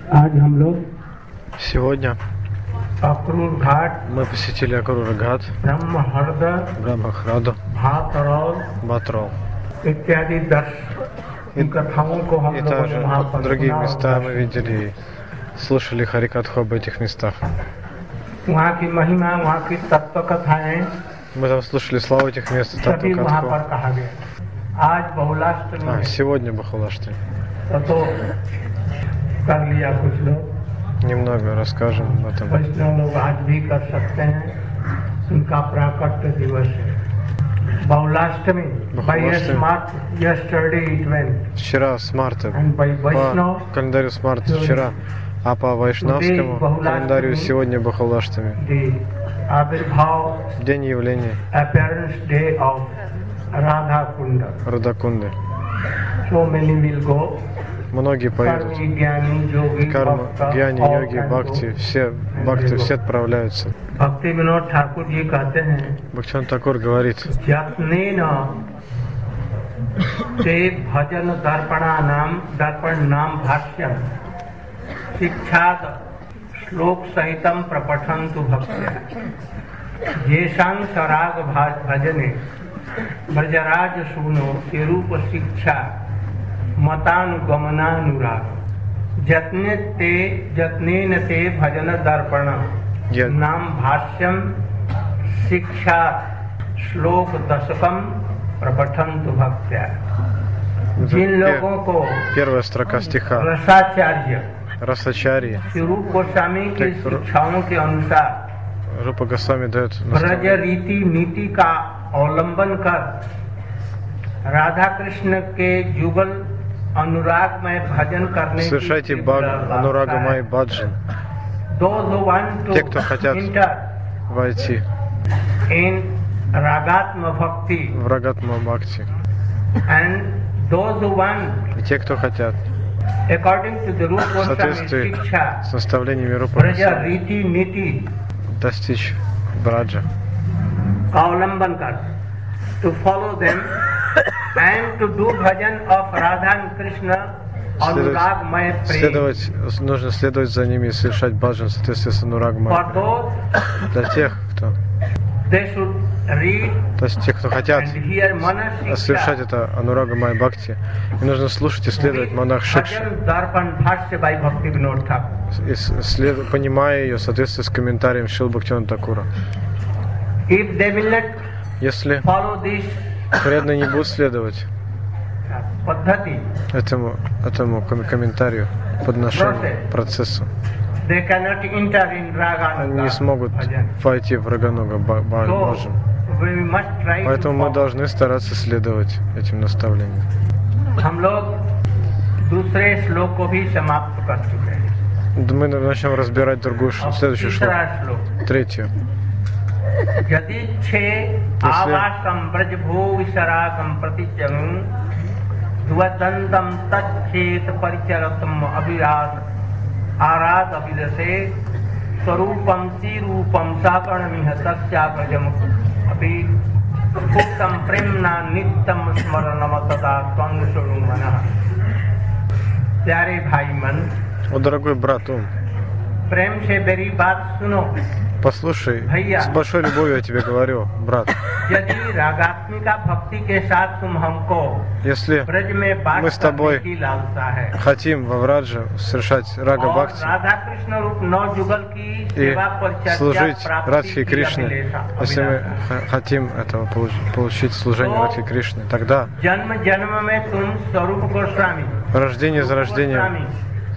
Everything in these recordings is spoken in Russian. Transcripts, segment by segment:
Сегодня мы посетили Акрур-Гhat, Брахмахраду, Батрол. И также другие места мы видели и слушали Харикатху об этих местах. Мы там слушали славу этих мест, Таттва-катху. Сегодня Бахулаштами. Немного расскажем об этом. Вчера Смарта, по календарю Смарта вчера, а по вайшнавскому календарю сегодня Бахулаштами. День явления Радакунды. Многие поедут. Карма, Гьяни, йоги, бхакти, все отправляются. Бхактивинод Такур говорит: मतानुगमनानुराग जत्नेन ते भजन दर्पण नाम भाष्यम शिक्षा श्लोक दशकम प्रपठन्तु भक्त्या. जिन लोगों को первая строка стиха Расачарья रूप गोस्वामी की शिक्षाओं के अनुसार Рупа Госвами дает ब्रज रीति नीति का अवलंबन कर राधा कृष्ण के जुगल अनुराग में भजन करने совершайте анурага май баджан. Те, кто хотят войти в рагатма бхакти, и те, кто хотят в соответствии с наставлениями Рупа Госвами достичь браджа, to follow them and to do bhajan of Radha and Krishna Anurag Maya Prem. Нужно следовать за ними и совершать баджан в соответствии с Анураг Мая. Для тех, кто то есть те, кто хотят совершать это Анурага Мая Бхакти, им нужно слушать и следовать Манах Шикши, понимая ее в соответствии с комментарием Шрила Бхактивинода Такура. Если преданные не будут следовать этому комментарию, подношению, процессу, они не смогут войти в Рагануга Баджан. Поэтому мы должны стараться следовать этим наставлениям. Мы начнем разбирать следующую шлоку, третью. Если प्यारे भाई मन, о дорогой брат, प्रेम से मेरी बात सुनो. Послушай, с большой любовью я тебе говорю, брат. Если мы с тобой хотим во Враджа совершать Рага Бхакти и служить Радхе и Кришне, если мы хотим этого получить служение Радхе и Кришне, тогда рождение за рождением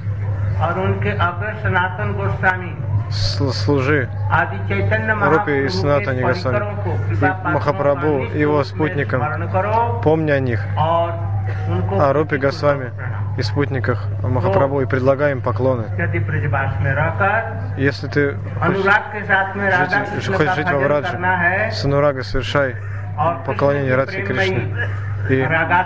служи Рупе и Санатане Госвами, и Махапрабху и его спутникам, помни о них, о Рупе Госвами и спутниках Махапрабху, и предлагай им поклоны. Если ты хочешь жить во Враджа, с Анурага совершай поклонение Радхе Кришне. И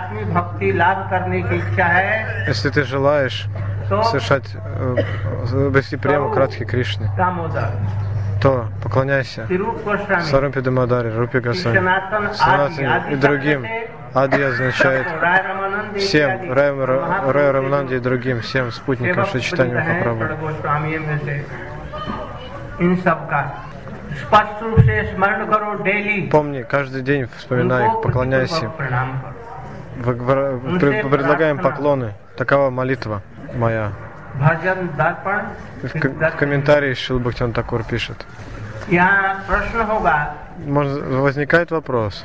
если ты желаешь совершать, обрести прему к Радхе Кришне, то поклоняйся Сварупе Дамодаре, Рупе Госвами, Санатане и другим. Ади означает всем, Раю Рамананде и другим, всем спутникам Шри Чайтанья Махапрабху. Помни, каждый день вспоминай их, поклоняйся им. Предлагаем поклоны. Такова молитва моя. В комментарии Шрила Бхактивинода Тхакур пишет. Возникает вопрос.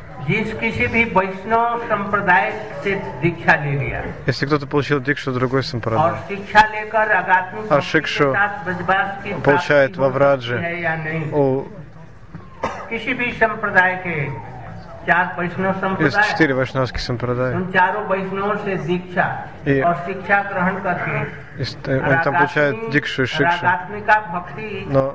Если кто-то получил дикшу другой сампрадай, а шикшу получает во Врадже у из 4 вайшнавских сампрадая, и он там получает дикшу и шикшу, но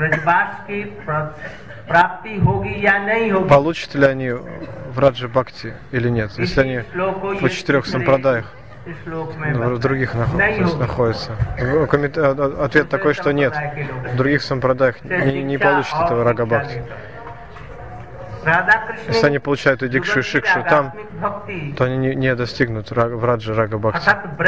получат ли они в Раджа Бхакти или нет, если они в 4 сампрадаях, в других находятся? Ответ такой, что нет, в других сампрадаях не получат этого Рага Бхакти. Если они получают и дикшу и шикшу там, то они не достигнут в Раджа Рага Бхакти.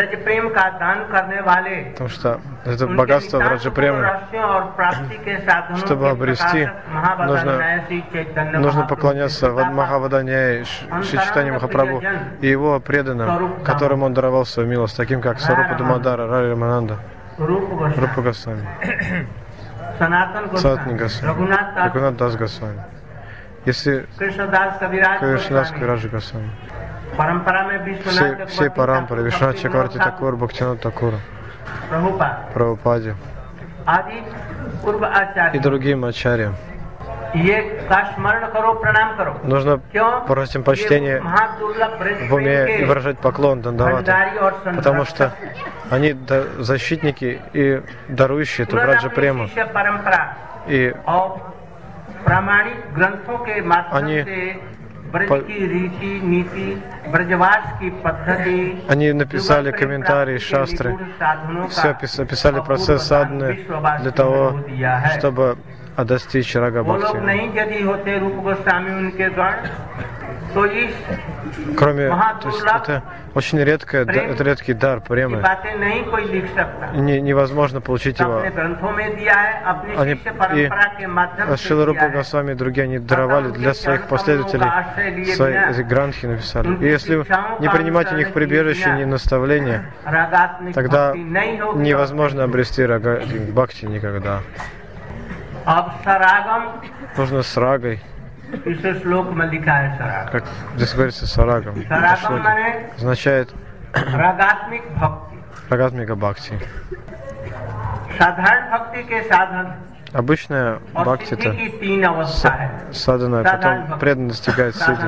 Потому что это богатство в Раджа Премы, чтобы обрести, нужно поклоняться Махаваданяе, Шри Чайтанье Махапрабху и его преданным, которым он даровал свою милость, таким как Сварупа Дамодара, Рай Рамананда, Рупа Госвами, Санатан Госвами, Рагунат Дас Госвами. Если Кришнадас Кавирадж Госвами, все парампары, Вишванат Чакраварти Такур, Бхактивинода Такура, Прабхупаде и другим ачарьям, нужно просить им почтение в уме и выражать поклон Дандавата, потому что они защитники и дарующие эту Враджа Прему. И они написали комментарии, шастры, все описали процесс садханы для того, чтобы достичь Рага Бхакти. Кроме, то есть это очень редкий дар премы. Невозможно получить его. И Шрила Рупа Госвами и другие, они даровали для своих последователей, свои грантхи написали. И если не принимать у них прибежище, ни наставления, тогда невозможно обрести Рага Бхакти никогда. Нужно с рагой. Как здесь говорится, сарагам. Означает рагатмика бхакти. Обычная бхакти это садхана, потом преданно достигает сидди.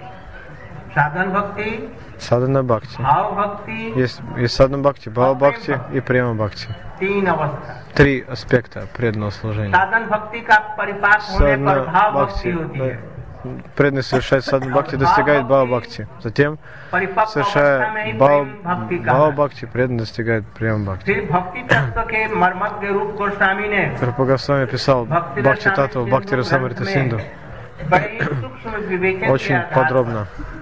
Садхана бхакти. Есть садхана бхакти, бхава бхакти и према бхакти. 3 аспекта преданного служения. Садхана бхакти, преданный совершает садхана бхакти, достигает бхава бхакти. Затем, совершая бхава бхакти, преданный достигает према бхакти. Рупа Госвами писал Бхакти Татва, Бхакти Расамрита Синду очень подробно.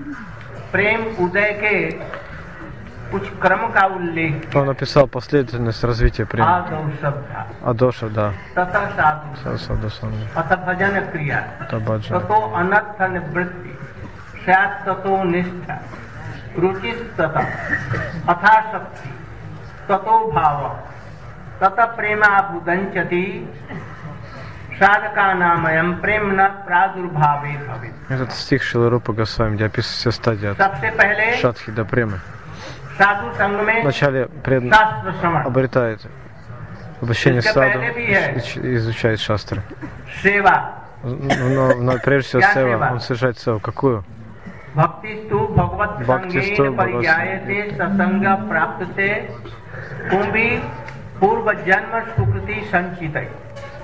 Он описал последовательность развития према. Адоша, да. Этот стих Шрила Рупа Госвами, где описывают все стадии от шадхи до премы. Вначале преданный обретает обращение с саду, изучает шастры. Но прежде всего сева, он совершает севу. Какую? Бхактисту Бхагавати.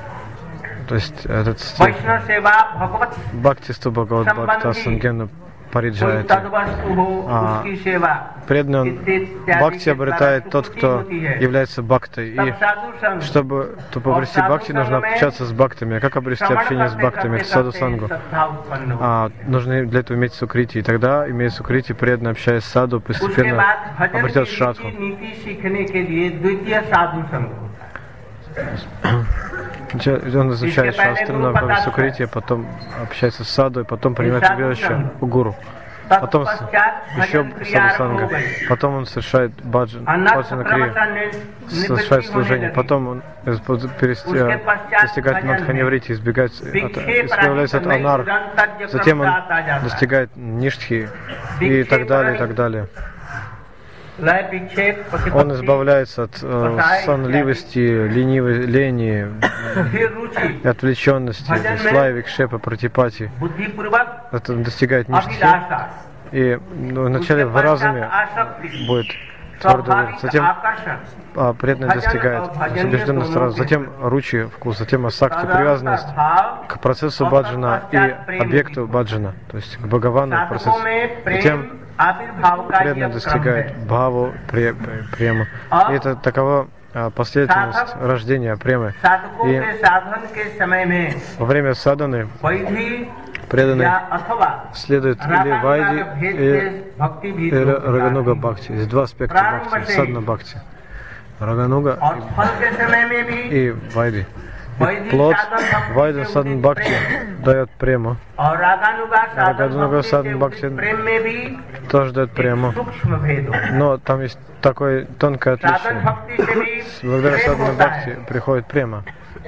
То есть этот стих Бхактисту Бхагават Бхакта Сангена Париджаяти. А преданный он бхакти обретает тот, кто является бхактой. И чтобы попросить бхакти, нужно общаться с бхактами. А как обрести общение с бхактами? Это саду-сангу. Нужно для этого иметь сукрити. И тогда, имея сукрити, преданно общаясь с саду, постепенно обретет шрадху. Он изучает шастры, но сукрити, потом общается с саду, и потом принимает убежище у гуру. Потом еще саду-санга. Потом он совершает баджана крию, совершает служение. Потом он достигает надханеврити, избавляется от анар. Затем он достигает ништхи и так далее, и так далее. Он избавляется от сонливости, лени, отвлеченности, слаи, викшепа, пратипати. Это он достигает ништхи. И вначале в разуме будет твердо верить, затем преданный достигает убежденность сразу, затем ручи, вкус, затем асакти, привязанность к процессу баджана и объекту баджана, то есть к Бхагавану процессу. Затем преданный достигает бхаву, прему. И это такова последовательность рождения премы. И во время садханы преданный следует или вайди, или рагануга бхакти. Есть два аспекта бхакти, садхана бхакти. Рагануга и вайди. И плод вайди садхана бхакти дает прему. Рагануга садхана бхакти тоже дает прему. Но там есть такое тонкое отличие. Благодаря садхана бхакти приходит према.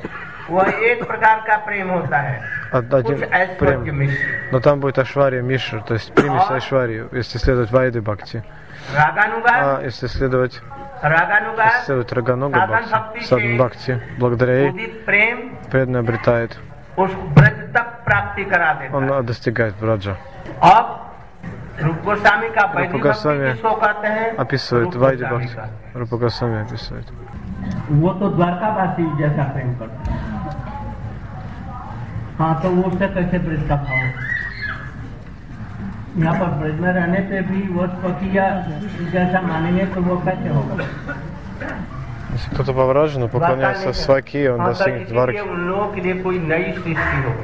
Один прем. Но там будет ашвария мишра, то есть примесь айшварию, если следовать вайды бхакти. А если следовать рагануга бхакти, садхана бхакти, благодаря ей преданный обретает. Он достигает браджа. Рупа Госвами описывает вайды бхакти. Рупа Госвами описывает. हाँ तो वो उससे कैसे ब्रज का भाव यहाँ पर ब्रज में रहने पे भी वो स्वकीय जैसा मानेंगे तो वो कैसे होगा? Если кто-то по вражину поклоняется сваки, он достигнет дварки. उन लोगों के लिए कोई नई सृष्टि हो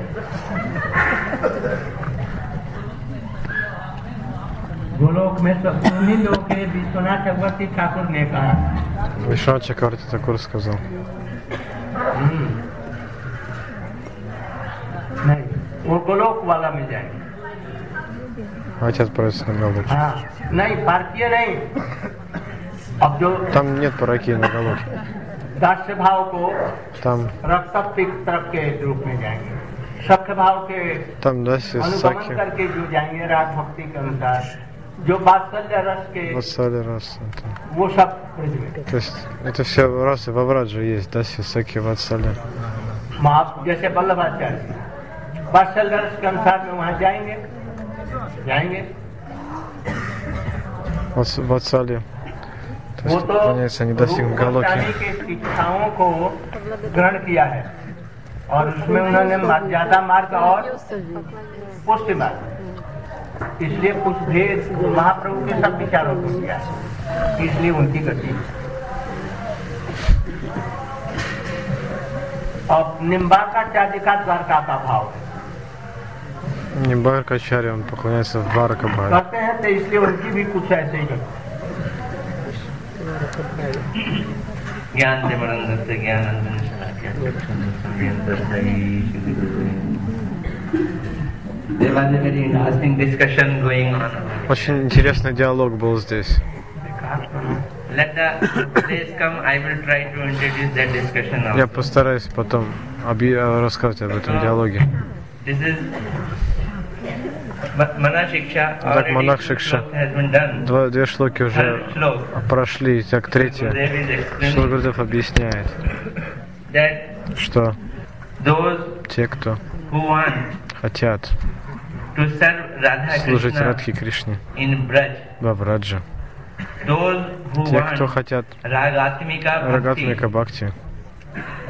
गोलोक में उन्हीं लोगों के विश्वनाथ चक्रवर्ती ठाकुर ने कहा Вишванат Чакраварти Такур сказал. नहीं वो गोलोक वाला मिल जाएंगे Хотят отправиться на Галоки. नहीं भारतीय नहीं अब जो Там нет параки на Галоке. दास्य भाव को Там रक्तपिक तरफ के रूप में जाएंगे सख्य भाव के там даси अनुगमन саки. करके जो जाएंगे राग भक्ति के अनुसार जो वात्सल्य रस के Вассали раса. वो सब ब्रज में То есть это все расы во Врадже есть, даси саки вассали. महा जैसे वल्लभाचार्य वात्सल्य रस के अनुसार में वहाँ जाएंगे Вассали. То वो есть तो поклоняются они достигнут Галоки. के शिक्षाओं को ग्रहण किया है और उसमें उन्होंने ज्यादा मार्ग और पुष्टि मार्ग इसलिए कुछ भेद महाप्रभु के सब विचारों को किया इसलिए उनकी गति अब निम्बार्काचार्य का द्वारका का भाव है Нибаркачари, он поклоняется в Дваракабхае. कहते हैं तो इसलिए उनकी भी कुछ ऐसे ही गति ज्ञान देवानंद से ज्ञान There was a very interesting discussion going on. Очень интересный диалог был здесь. Let the days come, I will try to introduce that discussion also. Я постараюсь потом рассказать об этом диалоге. This is Mana Shiksha. Так, Монах Шикша. Две шлоки уже прошли, так третья. Шила Гурудев объясняет, что те, кто хотят служить Радхи Кришне во Врадже, те, кто хотят Рагатмика Бхакти,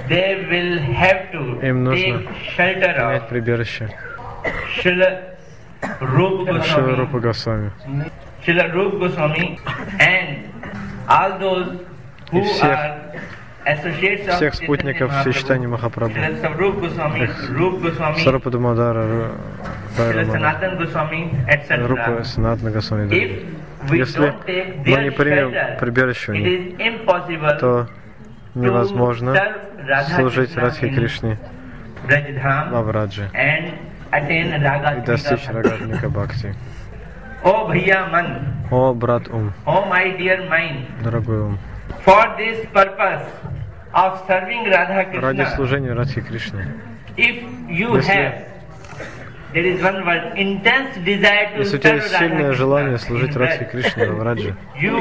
им нужно иметь прибежище Rupa Шрила Goswami, Рупа Госвами. Srila Rupa Goswami, and all those who are associates of Всех спутников Chaitanya Чайтаньи Mahaprabhu, Махапрабху. Srila Sarup Goswami, Rupa Goswami, Сарупа Дамодара, Srila Байрамана, Sanatana Goswami, Рупа etc. Санатана Госвами. If we Если don't take мы their не примем shelter, прибежище у it них, is impossible то to невозможно serve Radha служить Krishna Радхе in Кришне Brajadham во Врадже and attain и Ragatmika достичь Bhakti. Рагатмика Бхакти. Oh Bhaiya Man, О, брат Ум, oh my dear mind, дорогой Ум, for this purpose of serving Radha ради Krishna, служения Радхе Кришне, if you Если- have, there is one word, intense desire to если у тебя serve есть Radha сильное желание Krishna служить in Радхе Braj, Кришне во Врадже,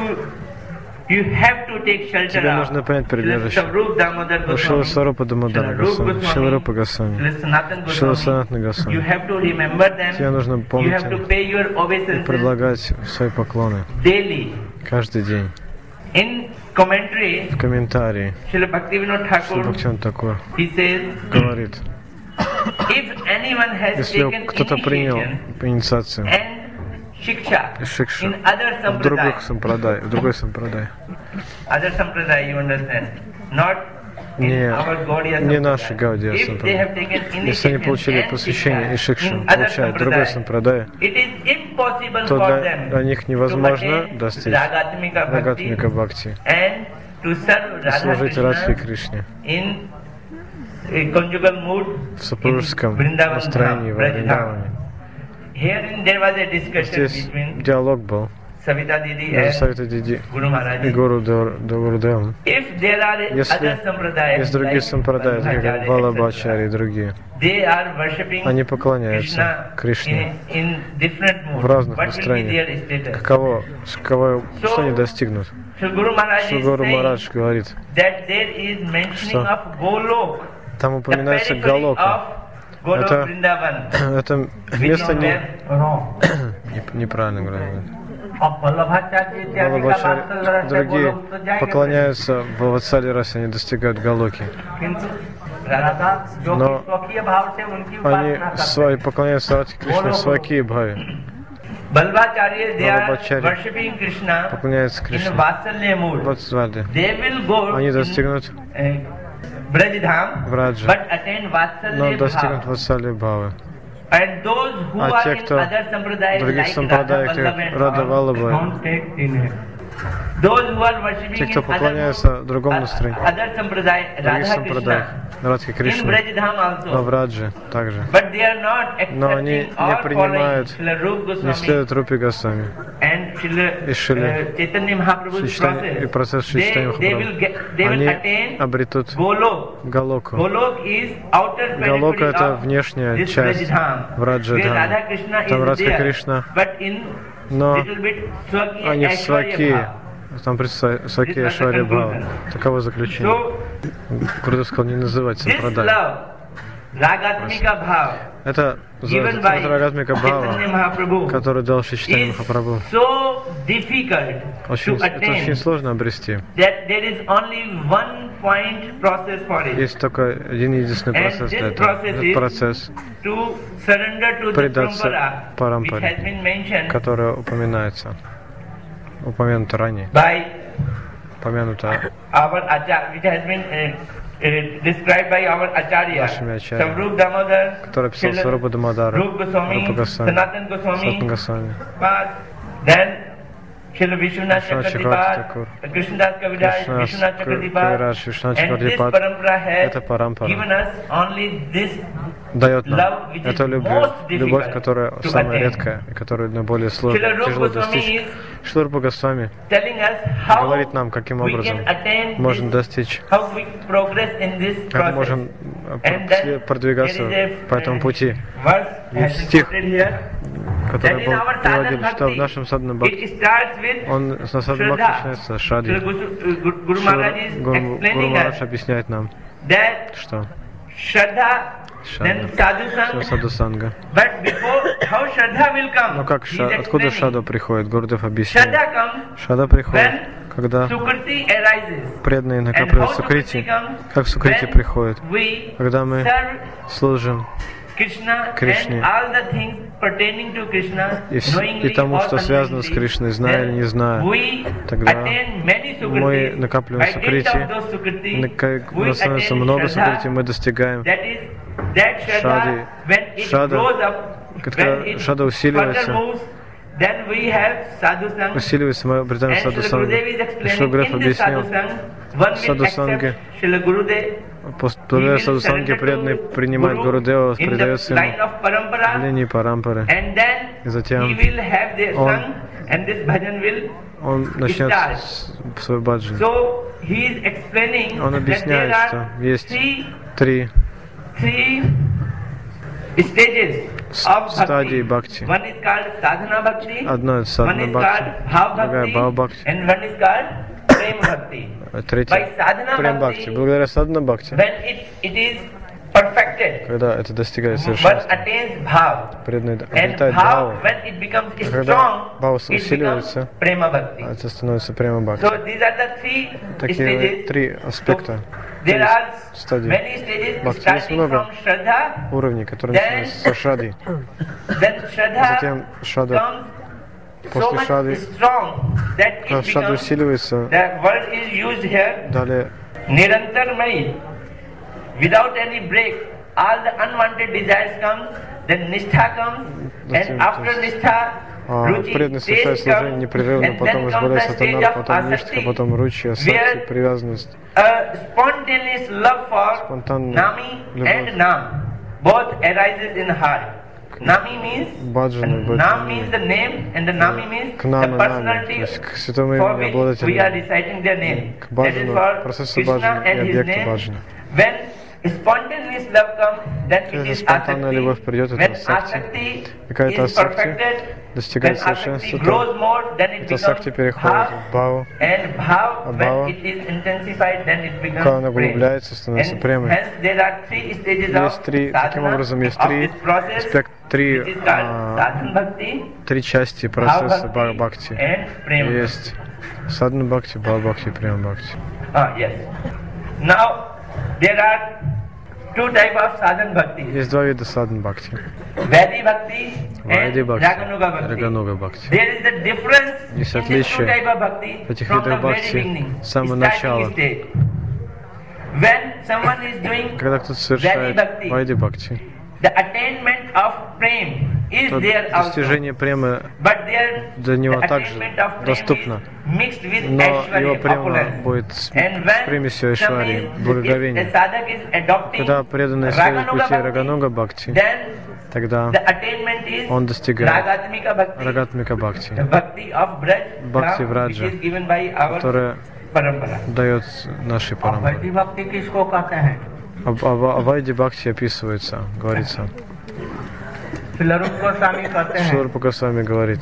you have to take shelter тебе of нужно принять прибежище Srila Damodar у Шрила Goswami, Сарупа Дамодара Госвами, Шрила Рупа Госвами, Srila Sanatana Шрила Goswami. Санатана You Госвами. have to remember them. Тебе нужно You помнить have to их pay your и obeisances предлагать свои поклоны daily. каждый день. In commentary, В комментарии Srila Bhaktivinoda Шрила Thakur, Бхактивинода Тхакур he says, говорит, if anyone has если taken кто-то принял initiation инициацию and shiksha Шикша in other в другой sampradaya, сампрадай, other sampradaya, you understand, not in Не- our Gaudiya не наши sampradaya. Гаудия If they сампрадай. have taken Если они initiation получили and посвящение и shiksha шикшу, in other получают другой sampradaya, сампрадай, it is impossible то for для them них to невозможно attain достичь Ragatmika Bhakti Рагатмика Бхакти and to serve и Radha служить Радхе Krishna Кришне in a conjugal mood в супружеском in Vrindavan настроении Dham, во Braj Вриндаване. Dham. Herein there was a discussion Здесь between диалог был Savita Didi между and Савитой Диди Guru Maharaj. и Гурудевом. If there are Если other sampradayas есть другие like сампрадаи, такие как Vallabhacharya, Валабхачари и etc., другие, they are worshipping они поклоняются Krishna Кришне in different moods. в разных What will be настроениях. their status? Что они достигнут? So Guru Maharaj Что is Гуру saying Марадж говорит, that there is mentioning Что? of Golok, там the упоминается periphery Галока. of Golok Это- Vrindavan. Это which место is there. неправильно говорят. अब वल्लभाचार्य इत्यादि का Валабхачари वात्सल रस है, другие वो लोग तो जाएंगे поклоняются в Ватсале расе, они достигают Галоки. किंतु राधा जो कि Но स्वकीय भाव से उनकी Они उपासना करते свои поклоняются Радхе Кришне в Сваки Бхаве, Balbhacharya, they are Vallabhacharya worshipping Krishna поклоняются in Кришне Vatsalya в mood. Ватсале. They will go Они in достигнут Brajadham, в Радже, but attain но Vatsalya достигнут bhav. Ватсале Бхавы. And those who А are те, in кто other sampradayas в других like Radha сампрадаях, Vallabha как and Рада all, Валлабха, don't take in it. those who are worshipping те, in кто поклоняется другому настроению, other sampradaya, в других Radha сампрадаях, Krishna, Радхе in Кришне, Brajadham во also. Врадже также. But they are not Но они accepting не or following принимают, Srila Rupa не Goswami следуют Рупе Госвами. and И Srila Шрила Chaitanya Mahaprabhu's и процесс Чайтаньи they will Махапрабху. they will Они attain обретут Golok. Галоку. Golok is outer Галока periphery это of внешняя this часть Brajadham, Враджа where Radha Дхама. Krishna Там is Радха there, Кришна, but in но little bit Swaki они в Aishwarya Сваки, Bhav. там представь, Сваки This was the Ашварья Бхава. conclusion. Таково заключение. So Гурудев сказал не называть this сампрадай. love, Ragatmika Bhav, Это given by Рагатмика Chaitanya Бхава, Mahaprabhu, который дал Чайтаньи is Махапрабху. so difficult to Это очень attain сложно обрести. that there is only one point process for it. Есть только один единственный And процесс this для этого. process Этот is процесс, to surrender to the предаться parampara, which парампаре, has been mentioned который упомянуто ранее, by упомянуто our acharya, which has been described by our acharya, Нашими ачарьями, Savrup Damodar, который писал Srila Сварупа Дамодара, Rupa Goswami, Рупа Госвами, Sanatana Goswami, Сатана Госвами, then Srila Vishwanath Vishwanath Chakravarti, Chakravarti, Krishnadas Kaviraj, Krishnadas Vishwanath Kaviraj, Chakravarti, Vishwanath and this Chakravarti, parampara has эта парампара given us only this дает нам love which is эту most любовь, difficult которая to самая attain. редкая и которую наиболее Srila сложно, Rupa тяжело Goswami достичь. is Шрила Рупа Госвами telling us how говорит нам, каким we образом can attain можно this, достичь, how we progress in this как process. можем And then продвигаться there is по этому пути. verse has been стих, quoted here, который that in был our приводили, sadhana что в bhakti, нашем садхана бхакти, it starts with он на садхана бхакти начинается с Шрадхи. Guru Maharaj is Гуру explaining Марадж us объясняет нам, that что Shraddha, then Sadhu что Sang, саду санга. but before how Shraddha will come, Ну как, he is откуда explaining. Шада приходит? Гурдев объясняет. Shraddha comes Шада приходит, when когда Sukriti arises. преданные And накапливают how Сукрити. Sukriti comes Как Сукрити when приходит? we Когда мы serve служим Krishna Кришне and all the things pertaining to Krishna, и knowingly тому, or что связано с Кришной, зная или не зная, тогда мы накапливаем сукрити, у нас становится много сукрити, мы достигаем шады. Когда шада усиливается, мы обретаем саду-санги. Шилгурдев объяснил, саду-санги, благодаря саду-санги преданный принимает Гурудева, предается ему линии парампары. И затем он начнет свой баджан. Он объясняет, что есть три стадии бхакти. Одно это садхана бхакти, другая бхава бхакти, третья прем бхакти. Благодаря садхана бхакти, когда это достигает совершенства, преданный обретает бхаву, когда бхава усиливается, это становится према бхакти. Такие три аспекта. Стадии бхакти. Есть много уровней, которые начинаются со шрады. Затем шрада. После шрады, когда шрада усиливается, далее without any break, all the unwanted desires come, then nishtha comes, and after nishtha, преданный совершает служение непрерывно, потом избавляется от анар, потом ништха, потом ручья, сакти, привязанность, спонтанная любовь баджана, к нами, к святому имени обладателю, к баджану, процессу баджана и объекту баджана. Если спонтанная любовь придет, это асакти. Какая-то асакти достигает совершенства, то эта асакти переходит в бхаву, а бхава, когда она углубляется, становится премой. Есть три, таким образом, есть три части процесса бхакти. Есть садхана бхакти, бхава бхакти и према бхакти. There are two types of sadhana bhakti. Есть два вида садхана бхакти. Vedi bhakti and Raganuga bhakti. There is a difference есть in these two types of bhakti from the very beginning, с самого начала. When someone is doing когда кто-то совершает вайди бхакти, the attainment of prem is there also. Достижение премы для него также доступно, но его према будет с примесью айшварьи, благоговения. Когда преданный следует пути Рагануга бхакти, тогда он достигает рагатмика бхакти, бхакти враджа, которая дает нашей парампаре. О вайди бхакти описывается, говорится. Шиларупа Госвами говорит,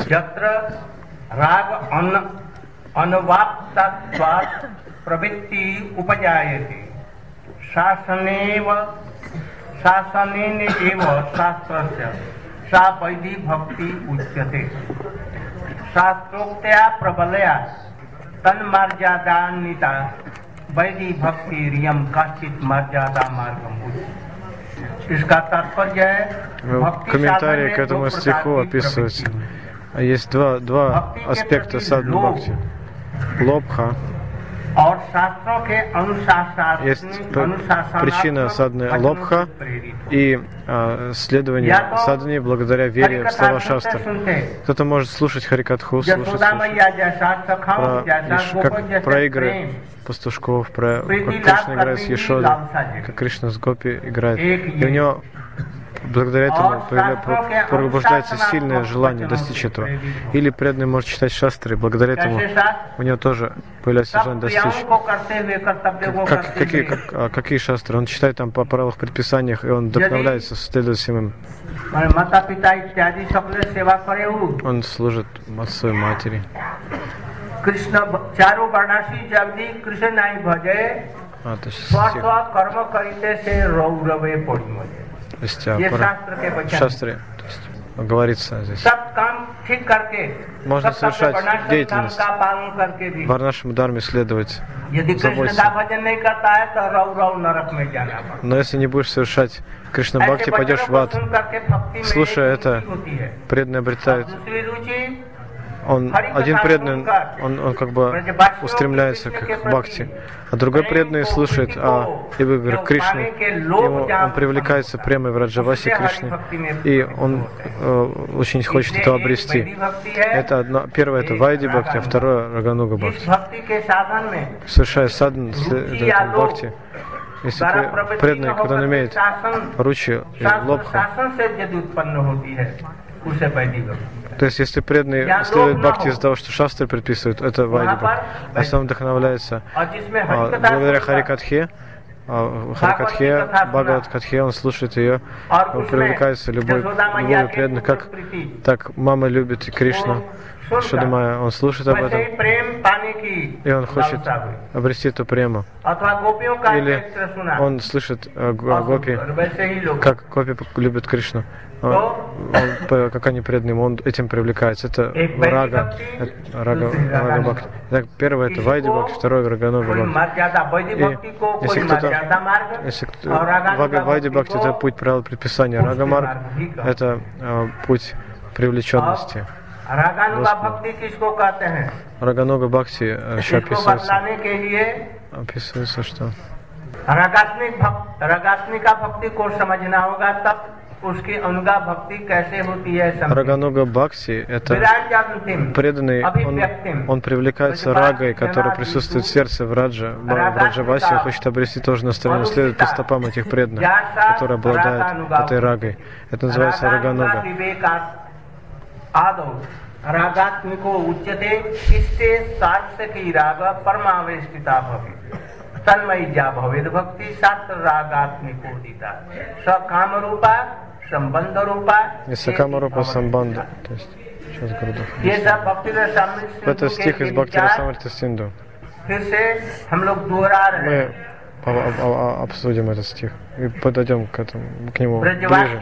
वैदी भक्ति रियम काश्चित मर्यादा मार्गम उच्च. इसका तात्पर्य है в комментарии к этому стиху описывается, есть два аспекта садхана бхакти. Лобха. Есть причина садханы лобха и следование садхане благодаря вере в слова шастр. Кто-то может слушать харикатху, слушать про игры пастушков, как Кришна играет с Йешодой, как Кришна с Гопи играет. И у него благодаря этому пробуждается сильное желание достичь этого. Или преданный может читать шастры, благодаря этому у него тоже появляется желание достичь. Какие шастры? Он читает там по правилах, предписаниях, и он вдохновляется, следует всем им. Он служит отцу и матери. Кришна чару варнаси жагди Кришна наи бhaje swaswa karma karite se rauravе pori. То есть, шастры, говорится здесь. सब काम ठीक करके Можно सब совершать वर्णाश्रम деятельность, का पालन करके भी Варнашрама дхарме следовать, यदि कृष्ण заботиться. का भजन नहीं करता है तो रौ रौ नरक में जाना पड़ता Но если не будешь совершать Кришна है। Бхакти, ऐसे пойдешь वचनों в को ад. सुन करके भक्ति में Слушая एक это, रुचि होती है। преданный обретает, दूसरी रुचि один преданный, он как бы устремляется к Бхакти, а другой преданный слушает о играх Кришны, он привлекается прямо в Раджавасе Кришны, и он очень хочет это обрести. Это первое это Вайди Бхакти, а второе Рагануга Бхакти. Совершая садан Бхакти, если преданный, когда он имеет ручи и лобха, то есть, если преданный следует бхакти из-за того, что шастры предписывают, это Вайди Бхакти. А сам вдохновляется благодаря Харикатхе, Бхагават Катхе, он слушает ее, он привлекается любовью преданных, как так мама любит Кришну, Шадамая, он слушает об этом, и он хочет обрести эту прему. Или он слышит гопи, как гопи любят Кришну. Как они преданные, он этим привлекается. Это рага бхакти. Так, первое это Вайди Бхакти, второе Рагануга Бхакти. И если кто Вайди Бхакти это путь правил предписания, Рага Марг это путь привлеченности. Рагануга Бхакти еще описывается, что Рагануга Бхакти это преданный, он привлекается рагой, которая присутствует в сердце в Раджавасе, он хочет обрести тоже настроение, следует по стопам этих преданных, которые обладают этой рагой. Это называется Рагануга. रागात्मिको उच्यते इष्टे सात्सकी राग परमावेष्टिता भवे तन्मयीजा भवेद भक्ति सात्र रागात्मिको दिता सकाम रूपा संबंध रूपा Сакама Рупа Самбанда. То есть, сейчас говорю. ये सब भक्ति रसामृत Это стих из Бхакти Расамрита Синду. फिर से हम लोग दोहरा रहे हैं Мы обсудим этот стих и подойдем к нему ближе.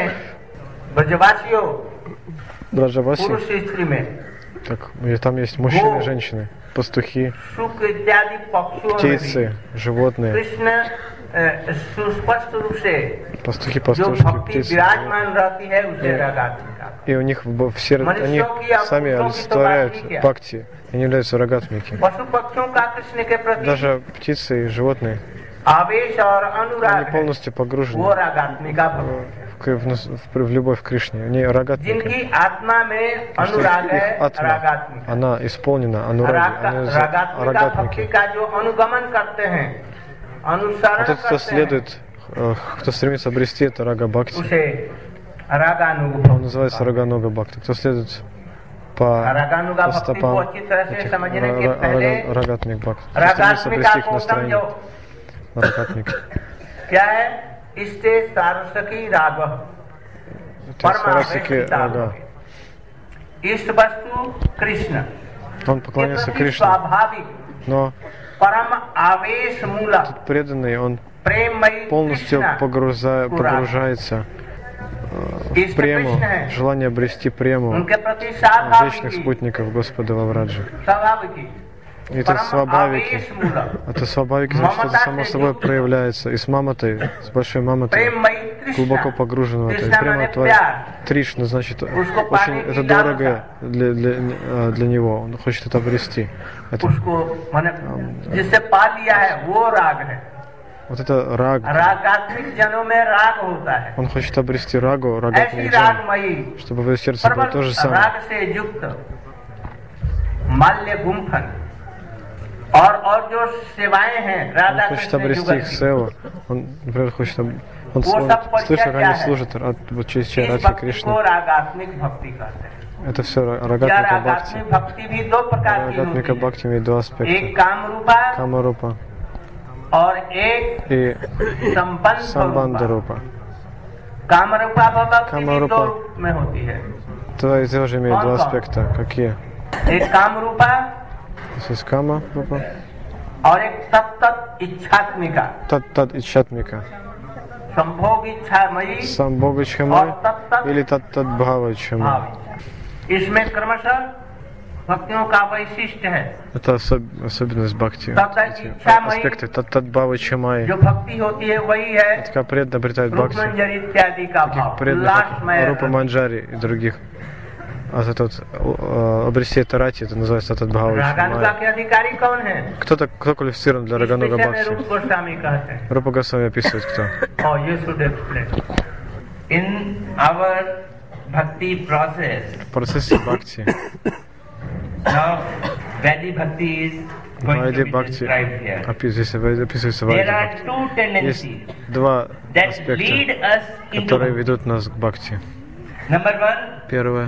ब्रजवासियों Браджаваси, पुरुष स्त्री में так, там есть мужчины и женщины, пастухи, शुक्र इत्यादि पक्षियों में птицы, животные, कृष्ण सुस्पष्ट रूप से пастухи, जो пастушки, भक्ति птицы. विराजमान रहती है उसे रागात्मिका И у них в сердце, они сами олицетворяют бхакти, они являются рагатмики. पशु पक्षियों का कृष्ण के प्रति Даже птицы и животные, आवेश और они अनुराग है, полностью погружены वो रागात्मिका भक्ति в любовь к Кришне. Они рагатмики. जिनकी आत्मा में अनुराग है Их атма, रागात्मिका она исполнена анураги, они रागात्मिका भक्ति рагатмики. का जो अनुगमन करते हैं अनुसरण Вот тот, кто करते हैं следует, кто стремится обрести это рага бхакти, उसे रागानुग он называется рагануга бхакти. Кто следует по रागानुगा भक्ति को стопам अच्छी तरह से этих समझने के पहले рагатмик бхакти. Кто стремится обрести их настроение. Рагатмик. क्या है इष्टे सारसकी राग Сарасики рага. इष्ट वस्तु कृष्ण Он поклонился Кришне, स्वाभाविक но परम आवेश मूला преданный, он प्रेममयी полностью कृष्ण погружается в прему, желание обрести прему उनके प्रति вечных स्वाभाविक спутников Господа во Враджи. स्वाभाविक И это свабхавики. आवेश मूला Это свабхавики, значит, это само собой проявляется. И с маматой, с большой маматой, प्रेममयी глубоко कृष्ण погружен в это. И कृष्ण прямо माने твоя प्यार Тришна, значит, очень это дорого для него. Он хочет это обрести. Это, उसको माने जिससे पा लिया है वो राग है вот это раг. रागात्मिक जनों में राग होता है Он хочет обрести рагу, ऐसी рагатмик джан, रागमयी чтобы в его сердце было то же самое. राग से युक्त माल्य गुम्फन और जो सेवाएं हैं Он राधा хочет कृष्ण обрести их युगल севу. Он, например, хочет... Он слышит, как они служат вот через чай इस Радхи भक्ति Кришны. को रागात्मिक भक्ति कहते हैं Это все क्या рагатмика бхакти. रागात्मिक भक्ति भी दो प्रकार की Рагатмика होती бхакти имеет два है аспекта. एक काम रूपा Камарупа और एक и संबंध Самбанда रूपा Рупа. काम रूपा भक्ति भी कामरूपा। दो रूप में होती है Это тоже имеет два аспекта. Какие? एक काम रूपा Есть Кама Рупа, और एक तत्त इच्छात्मिका Тат Ичатмика. संभोग इच्छामयी Самбога-чхамай или Таттат-бхава-чхамай. इसमें क्रमशः भक्तियों का वैशिष्ट्य है। Это особенность бхакти. Эти аспекты Таттат-бхава-чхамай. जो भक्ति होती है वही है Это как преданно обретает бхакти. रूपमंजरी इत्यादि का Таких भाव, преданных, उल्लासमय Рупа Манджари и других. А это вот обрести это рати, это называется Таттат-бхава. रागानुगा के अधिकारी कौन है? Кто квалифицирован для Рагануга इस विषय में Бхакти? रूप गोस्वामी कहते हैं। Рупа Госвами описывает кто. Oh, you should explain. In our bhakti process, В процессе бхакти, now Vedic bhakti is going to Вайди be Бхакти, described here. здесь описывается Вайди There are Бхакти. two Есть tendencies два that аспекта, lead us into которые bhakti. ведут нас к бхакти. Number one, Первое.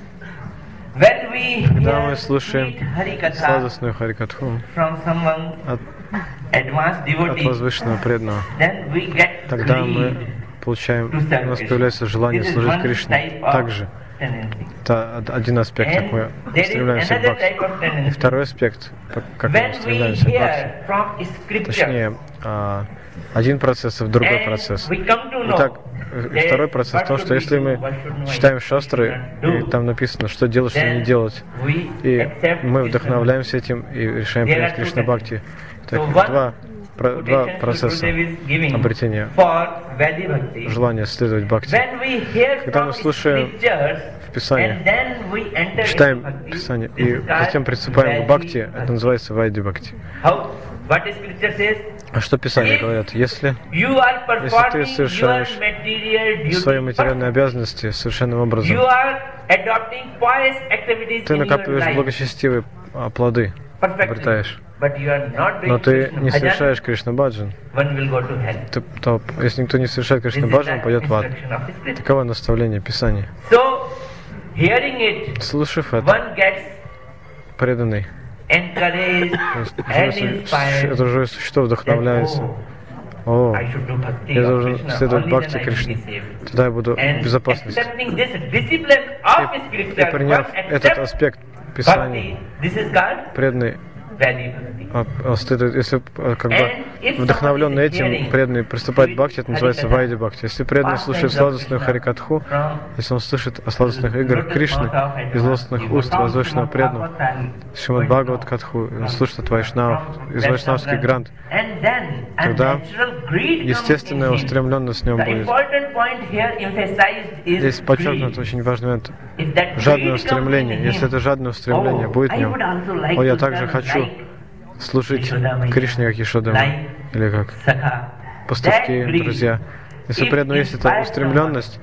when we Когда мы hear слушаем sweet Harikatha сладостную харикатху from someone от advanced devotee, возвышенного преданного, then we get тогда free мы получаем, to у serve нас Krishna. появляется желание This is служить one Кришне. type of Также tendency. это один аспект, как мы And there is устремляемся к another бхакти. type of И tendency. второй аспект, как мы When we устремляемся к бхакти. hear from scripture, Точнее, один процесс и в другой and процесс. we come to know Итак, that второй процесс в what том, should что we если do, мы what should we читаем шастры, do, и там написано, что делать, что не then делать, we и accept мы Krishna. вдохновляемся этим и решаем There принять are two Кришна Бхакти. Так, So one два quotation процесса Gurudev is giving обретения for Vedic bhakti. желания следовать Бхакти. When we hear Когда мы from слушаем scriptures, в Писании, and then we enter into читаем bhakti, Писание this и is called затем приступаем к Бхакти, Vedic это называется Вайди Бхакти. How? What is scripture says? А что Писание говорят? Если You are performing your совершаешь material свои duty. материальные обязанности совершенным образом, You are adopting pious activities ты in your накапливаешь life. благочестивые плоды, Perfectly. обретаешь. But you are not doing Но ты Krishna не bhajan, совершаешь Кришна Баджан. one will go to hell. То, если никто не совершает This Кришна is Баджан, the пойдет в ад. instruction of scripture. Таково наставление Писания. So, hearing it, Слушав это, one gets преданный, encouraged and inspired. это живое существо вдохновляется. That, О, I should do bhakti я of должен Krishna, следовать only Бхакти then I will Кришне. be saved. Тогда я буду в And безопасности. accepting this discipline of И scripture, приняв one этот accepts аспект Писания, bhakti. This is called преданный Vedic bhakti. следует, если как бы вдохновленный этим преданный приступает к Бхакти, это называется Вайди Бхакти. Если преданный слушает сладостную харикатху, если он слышит о сладостных играх Кришны из злостных уст возвышенного преданного, Шримад Бхагават Катху, он слышит от Вайшнавов, из вайшнавских грант, тогда естественная устремленность в нем будет. Здесь подчеркнут очень важный момент. Жадное устремление. Если это жадное устремление будет в нем, о, я также хочу служить Кришне, как Ешодама, или как пастушки, друзья. Если у преданного есть эта устремленность,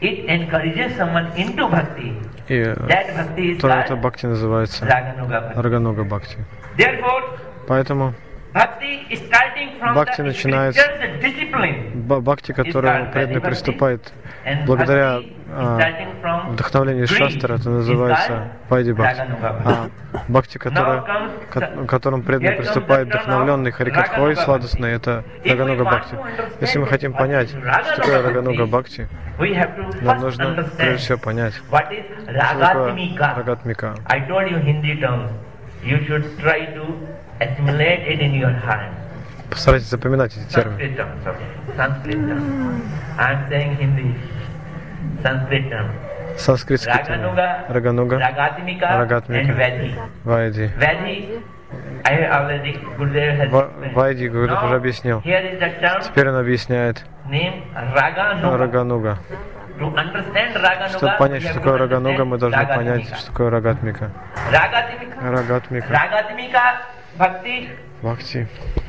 то это бхакти называется Рагануга Бхакти. Поэтому бхакти начинается, бхакти, которому преданный приступает благодаря вдохновлению из шастра, это называется Вайди Бхакти. А бхакти, которым преданный приступает вдохновленный харикатхой сладостной, это Рагануга Бхакти. Если мы хотим понять, что такое Рагануга Бхакти, нам нужно прежде всего понять, что такое Рагатмика. Постарайтесь запоминать эти термины. Санскритский термин. Рагануга, Рагатмика, Вайди. Вайди Гурудев уже объяснил. Теперь он объясняет Рагануга. Чтобы понять, что такое Рагануга, мы должны понять, что такое Рагатмика. Рагатмика. Бхакти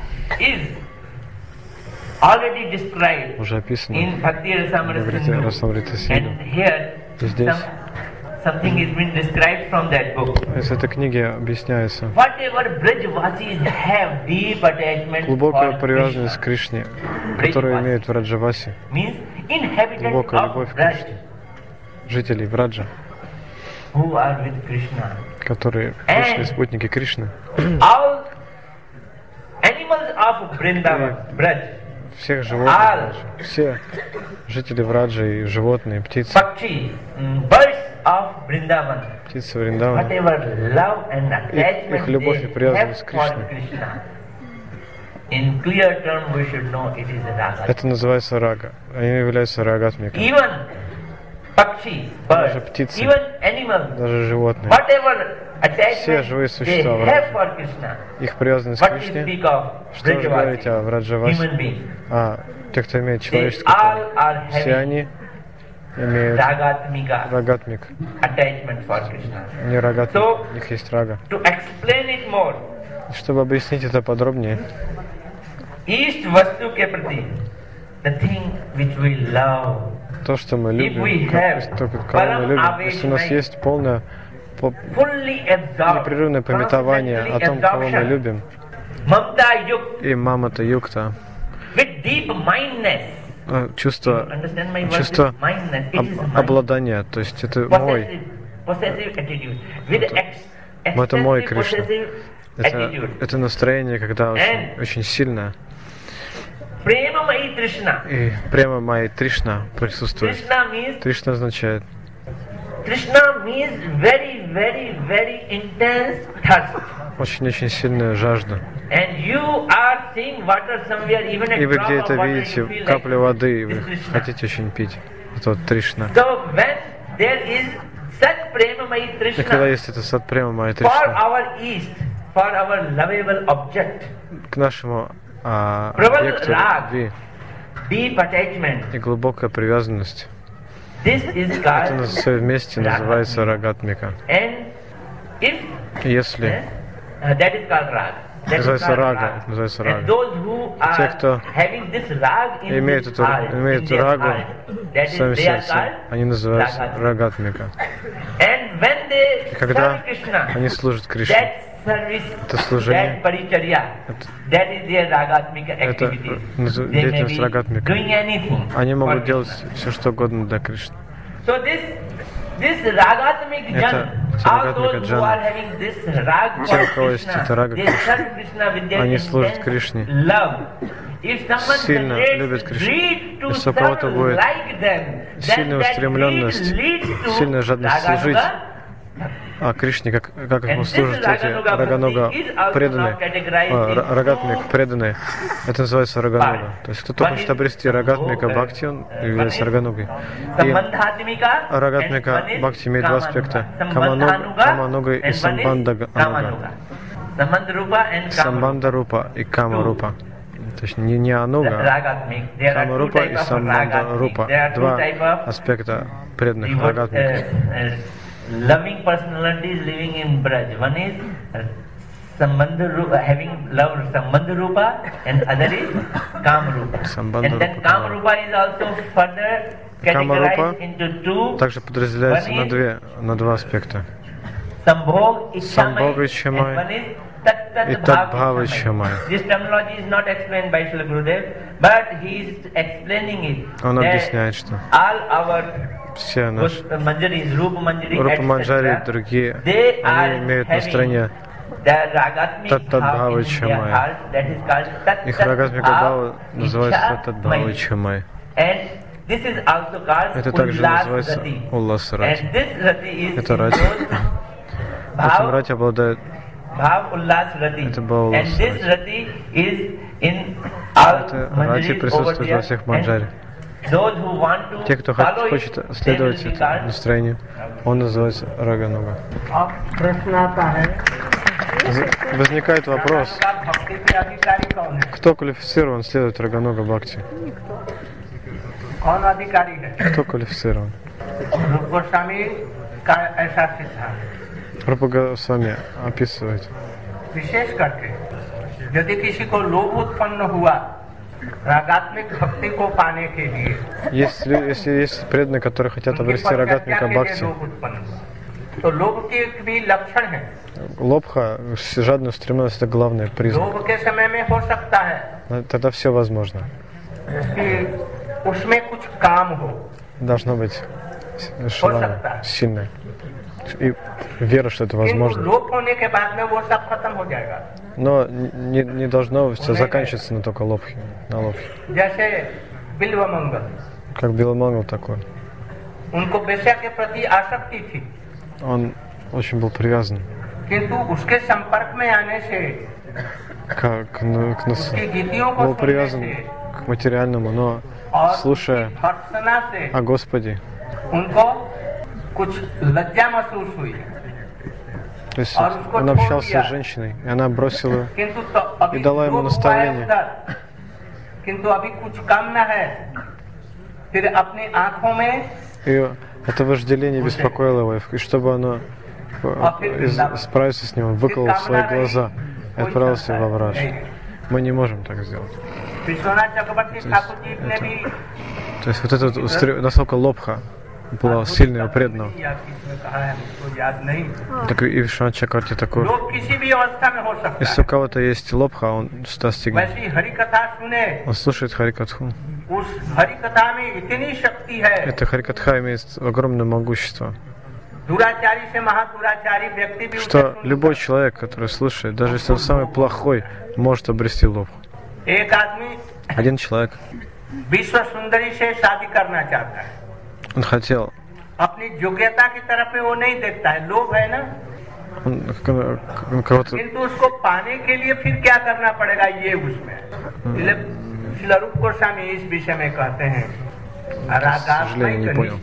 уже описано в Бхакти Расамрита Синду. И здесь из этой книги объясняется глубокая привязанность к Кришне, которую имеют в Раджавасе, глубокая любовь к Кришне, жителей Враджа, которые вечные спутники Кришны. Всех животных, все жители Враджи и животные, птицы, птицы Вриндавана, их любовь и привязанность к Кришне In clear term, we should know it is raga. Это называется рага. Они являются рагатмиками. Even pakshi, Даже birds, птицы, even animals, даже животные. whatever Все живые attachment they существа, have for Krishna. их привязанность к What we Кришне, speak of что же говорить о Vrajavasi, Враджавасе, human beings, те, кто имеет they человеческое all тело, are все having они имеют ragatmika рагатмик, attachment for Krishna. не рагатмик, So, у них есть рага. to explain it more, И чтобы объяснить это подробнее, east vastu ke prati, the thing which we love, то, что мы if we любим, have то, кого мы любим, если у нас param есть полное fully absorbed, непрерывное пометование о том, кого мы любим, mamta yuk, и мамата юкта, with deep mindness. чувство Understand my word? чувство Mindness. It is mind. обладания, то есть это мой, Possessive attitude. With это мой Кришна. possessive attitude. Это настроение, когда очень сильное. Prema Mai Trishna. И прямо Майя Тришна присутствует. Trishna Тришна означает means very, very, very intense thirst. очень-очень сильная жажда. And you are seeing water somewhere, even a И вы drop of где-то water, видите you feel каплю like воды, и вы it's Krishna. хотите очень пить. Это вот Тришна. So when there is such Prema Mai И когда Trishna есть это сад прямо Майя for Тришна, our east, for our lovable object, к нашему Prabal объекту Rag, любви deep attachment, и глубокая привязанность, this is это called все вместе называется рагатмика. And if Если that is called rag. That is называется called рага, rag. называется And рага. those who Те, are кто having this rag in имеют this эту, heart, имеют in эту their рагу heart, that в is, своем they are сердце, called они называются ragатmika. рагатмика. And when they И когда serve Krishna, они служат Кришне, that service, это служение, that paricharya, that is their ragatmika это activity. They may деятельность be рагатмика. doing anything Они for могут делать Krishna. все, что угодно для Кришны. So this ragatmik Это jan, all раgatмика those who джана. are having this rag Те, for у кого есть Krishna, эта рага they Кришны, serve Krishna with their они служат intense Кришне. love. If someone Сильно любят generates Кришну. greed to Если у кого-то serve будет like them, then сильная that устремленность, greed leads to сильная жадность служить, raganuga. Кришне, как And ему this служат эти raganuga раганога bhakti is also преданные, now categorized in рагатмик two преданные, это называется раганога. parts. То есть кто хочет One is обрести рагатмика Bhog, бхакти, он one является is раганугой. И Sambandhatmika, рагатмика and one is бхакти имеет два Kamanuga. аспекта. Sambandhanuga Камануга и and one is самбандага. Kamanuga. Sambandharupa and Kamanuga. Самбанда-рупа и Кама-рупа. То есть не Ануга, Ragatmik. There are two Кама-рупа и types of Самбанда-рупа. ragatmik. There are two Два types of аспекта преданных devote, рагатмика. loving personalities living in Braj. One is having love Sambandharupa and other is Kamarupa. Sambandharupa, And then Kamarupa is also further Камарупа categorized into two. также подразделяется One is на два аспекта. Sambhog Sambhog Ichamai Ichamai and one is Tat и Bhav Тат-Бхава Ichamai. Ichamai. This terminology is not explained by Srila Gurudev, but he is explaining it. Он that объясняет, что all our все наши Manjaris, Rupa Manjari, Рупа Манджари и etc., другие, they are они имеют having настроение, the ragatmik Tat bhav in Bhava their Ichamai. heart, that is called Tat их рагатмика Бхава Bhav называется Тат-Бхава Ichamai. Ичамай. And this is also called Это также Ullas называется Rati. Уллас Рати. And this Rati is Это in Рати. those Этим Bhav, Рати обладает Bhav Ullas Rati. Это Bhav And Ullas this Rati. Rati is in all Это Рати Manjaris over присутствует во there. всех манджаре. And those who want to Те, кто follow хочет it, they следовать will be этому called настроению, он называется рагануга. अब प्रश्न आता है Возникает вопрос, रागानुगा भक्ति के अधिकारी कौन है? кто квалифицирован следовать рагануга бхакти? कौन अधिकारी है? Кто квалифицирован? रूप गोस्वामी का ऐसा सिद्धांत Рупа Госвами описывает. विशेष करके यदि किसी को लोभ उत्पन्न हुआ रागात्मिक भक्ति को पाने के लिए Если есть преданные, которые хотят उनकी обрести परिचर्या рагатмика के लिए бхакти, लोभ उत्पन्न हुआ तो लोभ के भी लक्षण है лобха, жадная устремленность, это главный признак. लोभ के समय में हो सकता है Тогда все возможно. कि उसमें कुछ काम हो Должно быть желание сильное. И вера, что это किंतु возможно. लोभ होने के बाद में वो सब खत्म हो जाएगा Но не должно все заканчиваться на только лобхе, на лобхе. जैसे बिल्व मंगल Как Биламангал такой. उनको वेश्या के प्रति आसक्ति थी Он очень был привязан. किंतु उसके संपर्क में आने से к был привязан к материальному, но слушая о Господе, то есть он общался с женщиной, и она бросила и дала ему наставление. И это вожделение беспокоило его, и чтобы оно справиться с ним, он выколол свои глаза и отправился во враж. Мы не можем так сделать. То есть вот это насколько лобха была сильная и преданного. Так и Вишванат Чакраварти такой. Если у кого-то есть лобха, он достигнет. Он слушает Харикатху. Это Харикатха имеет огромное могущество. Что любой человек, который слушает, даже если он самый плохой, может обрести лобху. Один человек, он хотел, он кого-то, к сожалению, не понял.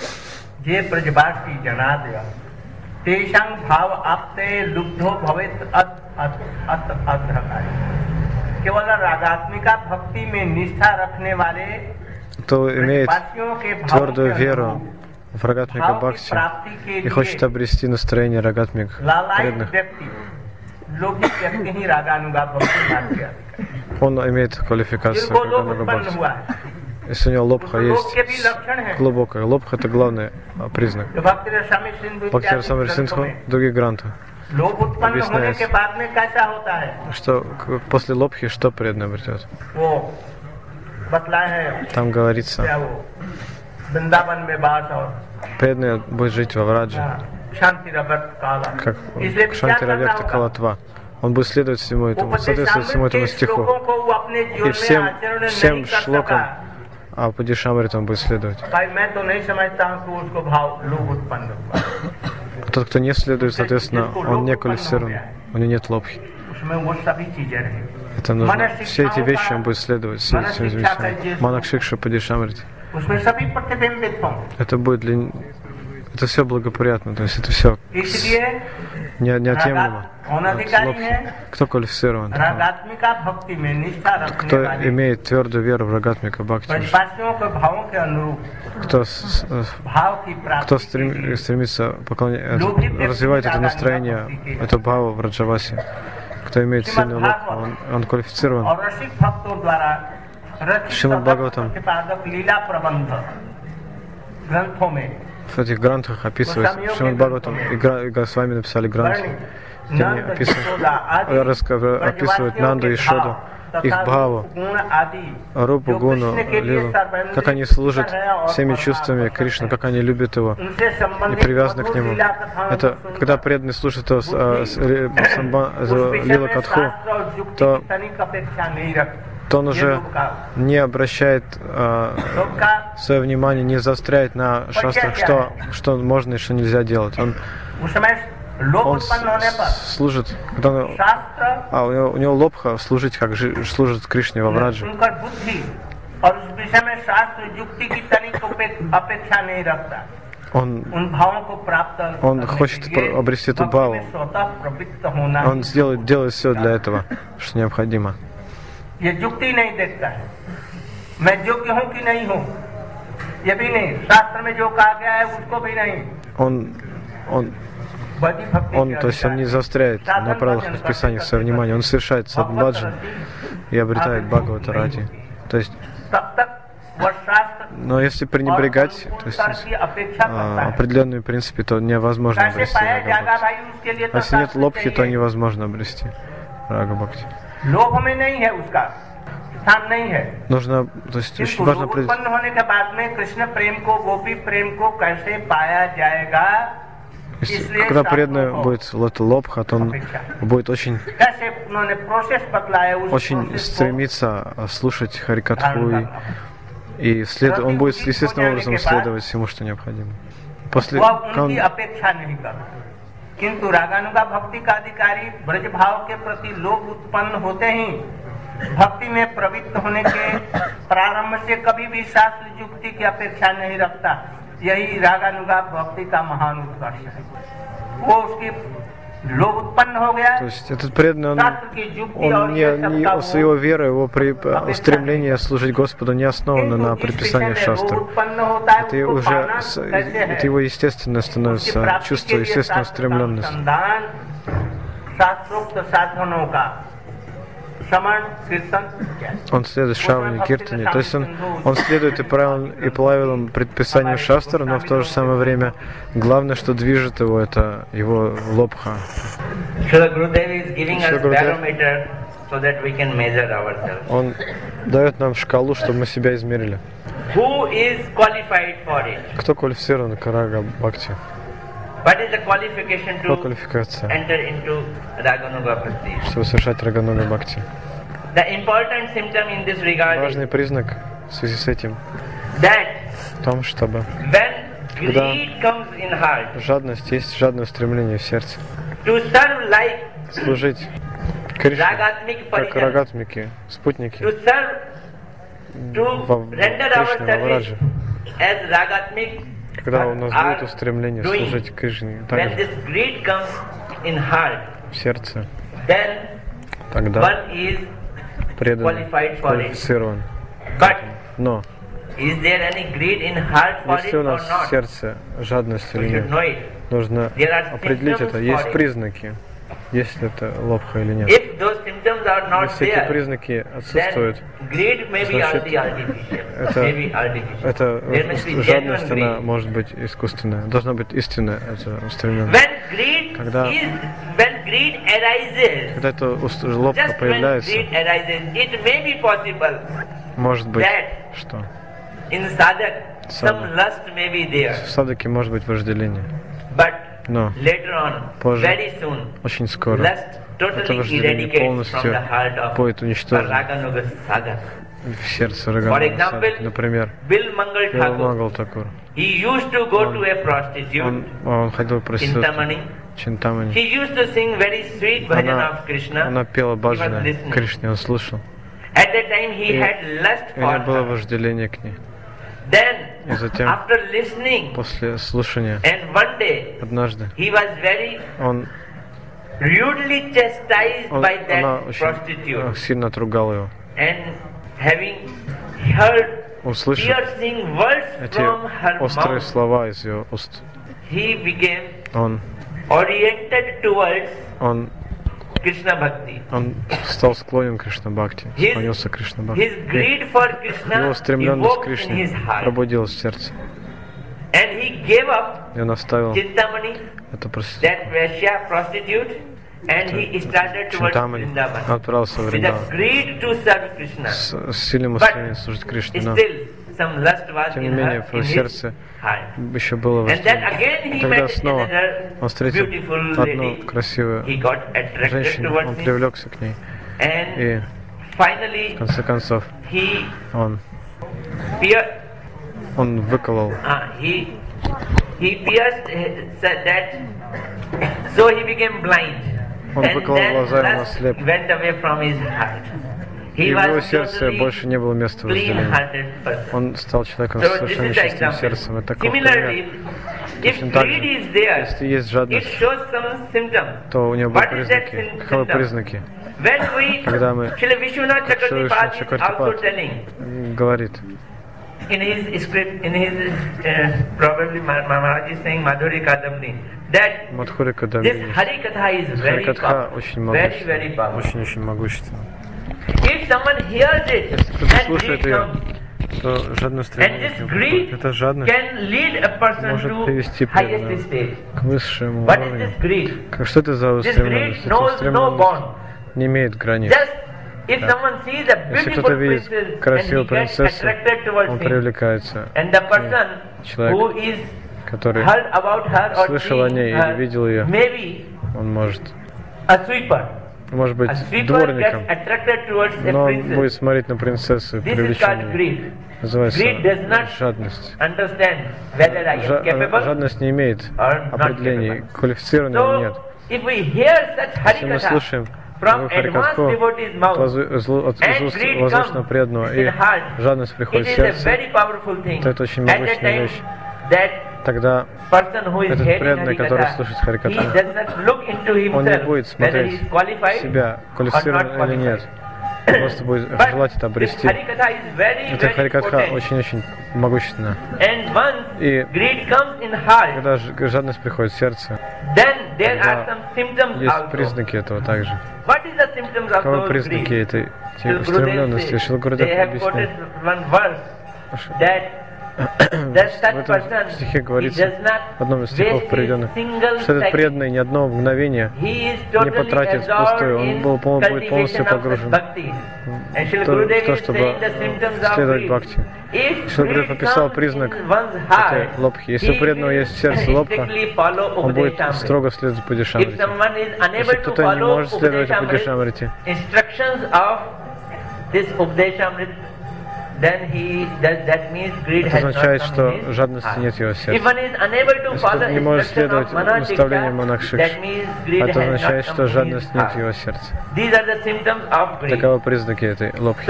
Кто имеет твердую веру в Рагатмика Бхакти и хочет обрести настроение Рагатмик преданных, он имеет квалификацию Рагатмика Бхакти. Если у него лобха есть глубокая. Лобха — это главный признак. Бхактивинода Самрит Синдху, в других грантах объясняется, что после лобхи что преданный обретет. Там говорится, преданный будет жить во Врадже, как Кшантиравьякта Калатва. Он будет следовать всему этому, соответствовать всему этому стиху. И всем шлокам Падишамритам будет следовать. Тот, кто не следует, соответственно, он не квалифицирован, у него нет лобхи. Это нужно. Все эти вещи он будет следовать. Манакшикша Падишамрити. Это будет это все благоприятно, то есть это все неотъемлемо. Кто квалифицирован? Кто имеет твердую веру в Рагатмика Бхакти? Кто стремится развивать это настроение, эту бхаву в Раджавасе? Кто имеет сильную лобху, он квалифицирован. Шримад Бхагаватам в этих грантах описывается. Шримад Бхагаватам и Госвами написали гранты, где они описывают Нанду и Шоду, их бхаву, Рупу, Гуну, Лилу, как они служат всеми чувствами Кришны, как они любят его и привязаны к нему. Это когда преданный слушает Лила Катху, то он уже не обращает свое внимание, не заостряет на шастрах, что можно и что нельзя делать. Он служит, когда у него лобха служить, как служит Кришне во Врадже. Он хочет обрести эту бхаву. Он делает все для этого, что необходимо. То есть он не заостряет на правилах предписаний свое внимание, он совершает садбаджан и обретает Бхагавата Ради. То есть, но если пренебрегать, то есть, определенными принципами, то невозможно обрести Рага Бхакти. Если нет лобхи, то невозможно обрести Рага Бхакти. Нужно, то есть очень важно когда преданный будет лобха, то он будет очень стремиться слушать Харикатху и он будет естественным образом следовать всему, что необходимо. किंतु रागानुगा भक्ति का अधिकारी ब्रज भाव के प्रति लोभ उत्पन्न होते ही भक्ति में प्रवृत्त होने के प्रारंभ से कभी भी शास्त्र युक्ति की अपेक्षा नहीं रखता। यही रागानुगा भक्ति का महान उत्कर्ष है। वो उसकी लोभ उत्पन्न हो गया। То есть этот преданный, он своего веры, его устремление служить Господу не основано на предписаниях шастр. Это его естественно становится чувство, естественная устремленность. Он следует Шраване, Киртане. То есть он следует и правилам предписаниям шастр, но в то же самое время главное, что движет его, это его лобха. Он дает нам шкалу, чтобы мы себя измерили. Кто квалифицирован к рага бхакти? What is the qualification to квалификация, enter into Raganuga Bhakti? Чтобы совершать Рагануга Бхакти. The important symptom in this regard Важный признак в связи с этим в том, чтобы когда жадность, есть жадное стремление в сердце служить Кришне, как рагатмики, спутники Кришне, Вавраджи. Когда у нас будет устремление служить Кришне также в сердце, тогда преданный квалифицирован. Но есть ли у нас в сердце жадность или нет? Нужно определить это. Есть признаки, есть ли это лобха или нет. Если эти признаки отсутствуют, значит, это жадность, она может быть искусственная. Должна быть истинная, это устремленность. Когда эта лобха появляется, может быть, что? В садаке может быть вожделение. Но позже, очень скоро, это вожделение полностью будет уничтожено в сердце Рагануга Садаки. Например, Бил Мангал Такур. Он ходил к проститутке Чинтамани. Она пела баджаны Кришне, он слушал. И у него было вожделение к ней. И затем, после слушания, однажды, она очень сильно отругала его. Услышав эти острые слова из ее уст, он стал склонен к Кришна Бхакти, склонился к Кришна Бхакти. Его устремленность к Кришне пробудилась в сердце. И он оставил эту проститутку, Чинтамани, он отправился в Вриндаван с сильным устремлением служить Кришне. Но, тем не менее, в сердце еще было вожделение. И тогда снова он встретил одну красивую женщину, он привлекся к ней. И в конце концов он выколол. Он выколол глаза, и он ослеп. И в его сердце больше не было места вожделения. Он стал человеком с совершенно чистым сердцем. Это такой пример. Точно так же, если есть жадность, то у него будут признаки. Каковы признаки? Когда мы, как Шри Вишванат Чакраварти говорит, in his script, probably Maharaj is saying Madhuri Kadamni, that this Harikatha is very powerful, very powerful. Очень могущественно. If someone hears it and greed comes, and this greed can lead a person to highest stage. К высшему What is уровню. this greed? Что это за This greed устремленность? knows no bond. Не имеет границ. If someone sees a Если beautiful кто-то видит princess and красивую he gets принцессу, attracted towards он him, привлекается. and the person who Человек, is который heard about her or слышал о ней seen или her, видел ее, maybe он может a sweeper быть gets дворником, attracted towards a но он princess. будет смотреть на принцессу и This is привлечен called ею. greed. называется жадность. Жадность не имеет определений, квалифицирована или нет. Если мы слушаем Харикатху от возвышенного преданного, и жадность приходит в сердце, то это очень могущественная вещь. Тогда этот преданный, который слушает Харикатху, он не будет смотреть себя, квалифицирован или нет. Он просто будет желать это обрести. Эта Харикатха очень-очень могущественна. И когда жадность приходит в сердце, есть признаки этого также. Каковы признаки этой устремленности? Шрила Гурудев объясняет. В этом стихе говорится, в одном из стихов приведенных, что этот преданный ни одного мгновения не потратит впустую, он будет полностью погружен в то, чтобы следовать бхакти. Шрила описал признак этой лобхи. Если у преданного есть в сердце лобха, он будет строго следовать Упадешамрите. Если кто-то не может следовать Упадешамрите, это означает, что жадности нет в его сердце. Если кто-то не может следовать наставлениям монахшикш, это означает, что жадность нет в его сердце. Таковы признаки этой лобхи.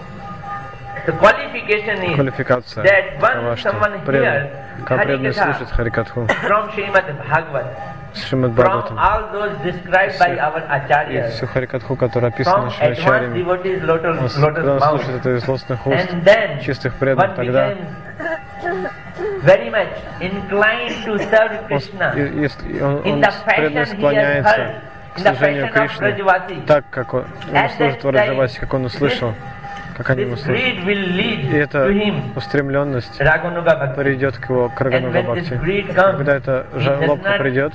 Квалификация такова, что преданный слушает Харикатху с Шримад Бхагаватам, и всю Харикатху, которая описана нашими ачарьями, когда он слушает это из злостных уст чистых преданных, тогда он преданно склоняется к служению Кришны, так как он служит Враджаваси, как он услышал, как они ему служат. И эта устремленность приведет к его к Рагануга Бхакти. Когда эта лобха придет,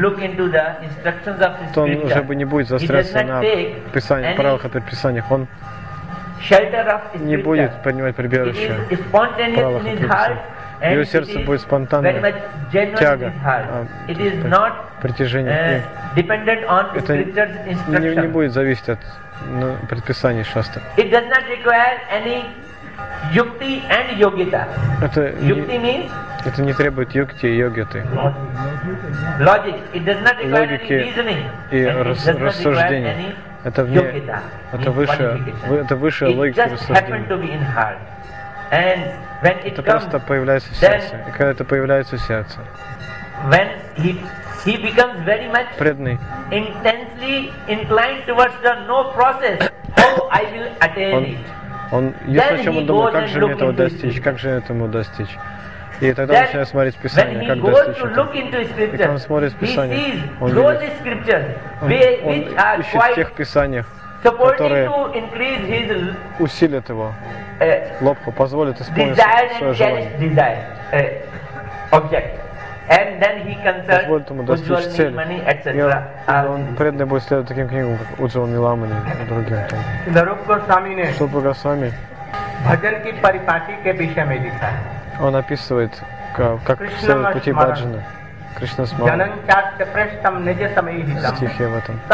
то он уже бы не будет застряться на правилах и предписаниях. Он не будет принимать прибежище в правилах и предписаниях. Его сердце будет спонтанное, тяга, притяжение. Это не будет зависеть от предписаний шастр. Это не требует юкти и йогиты, логики и рассуждений. Это выше логики рассуждений. Это просто появляется в сердце. И когда это появляется в сердце, преданный, он есть о чем он думает, как же мне этого достичь, как же этому достичь. И тогда он начинает смотреть Писание, как достичь этого. И когда он смотрит Писание, он ищет в тех Писаниях, которые усилят его лобху, позволят исполнить свое желание, позволит ему достичь цели. И он преданный будет следовать таким книгам, как Уджвал Ниламани и другим. Шрупа Госвами, он описывает, как следует пути баджана, Кришна Смарана, стихи в этом.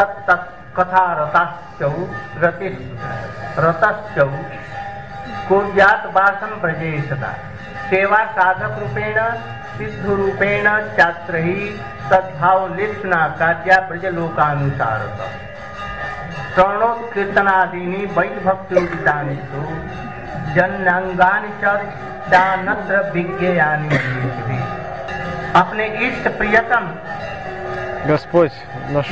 सेवा साधक रूपेण सिद्ध रूपेण शास्त्रहि सद्भाव लिप्सना कार्या ब्रजलोकानुसारत श्रवणोत्कीर्तनादीनि वैद भक्ति उदितानि तु जन्यांगानि च दानत्र विज्ञेयानि मन्येति. अपने इष्ट प्रियतम Господь наш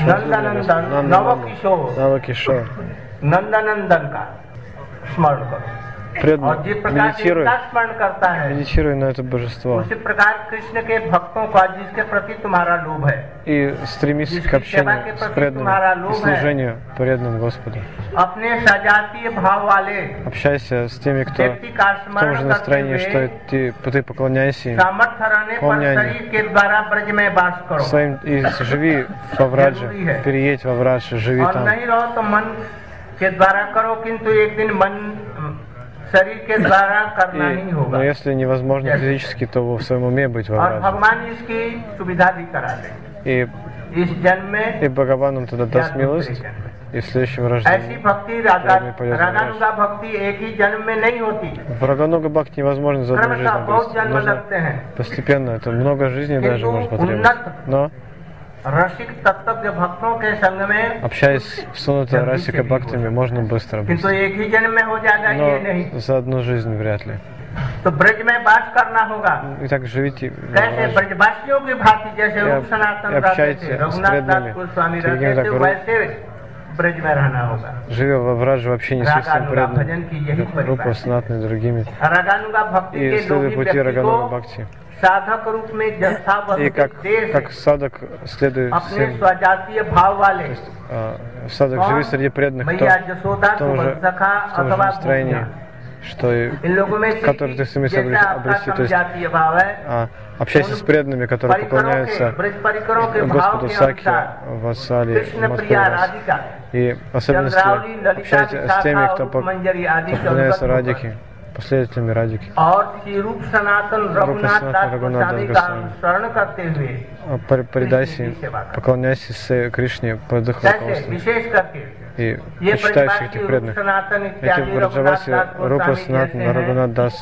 Навакишор Нанданандан का स्मरण करो. Преданный медитируй на это божество и стремись к общению с преданным и служению преданным Господу. Общайся с теми, кто в том же настроении, что ты поклоняйся им, помни о них. И живи во Врадже, переедь во Врадже, живи там. Но если невозможно физически, то в своем уме быть во Врадже. И Бхагаван он тогда даст милость, и в следующем рождении. В Рагануга бхакти невозможно за одну жизнь обрести. Нужно постепенно, это много жизней даже может потребовать. Но общаясь с Унната Расика Бхактами, можно быстро обрести. Но за одну жизнь вряд ли. Итак, живите и общайтесь с преданными. Живя во Врадже в общении с всеми преданными, Рупа, Санатана и другими, и следуя пути Рагануга Бхакти. И как садок следует всем, садок живи среди преданных, в том же настроении, что и который ты стремишься обрести, то есть общайся с преданными, которые поклоняются Господу Сакхи, Васали, Мадхурас. И в особенности общайтесь с теми, кто поклоняется Радхике, последователями Радхики. Рупа Санатана Рагунат Госвами. Предайся им, поклоняйся Кришне под их руководством. И почитай всех этих преданных. Эти Браджаваси, Рупа Санатана Рагунат Дас.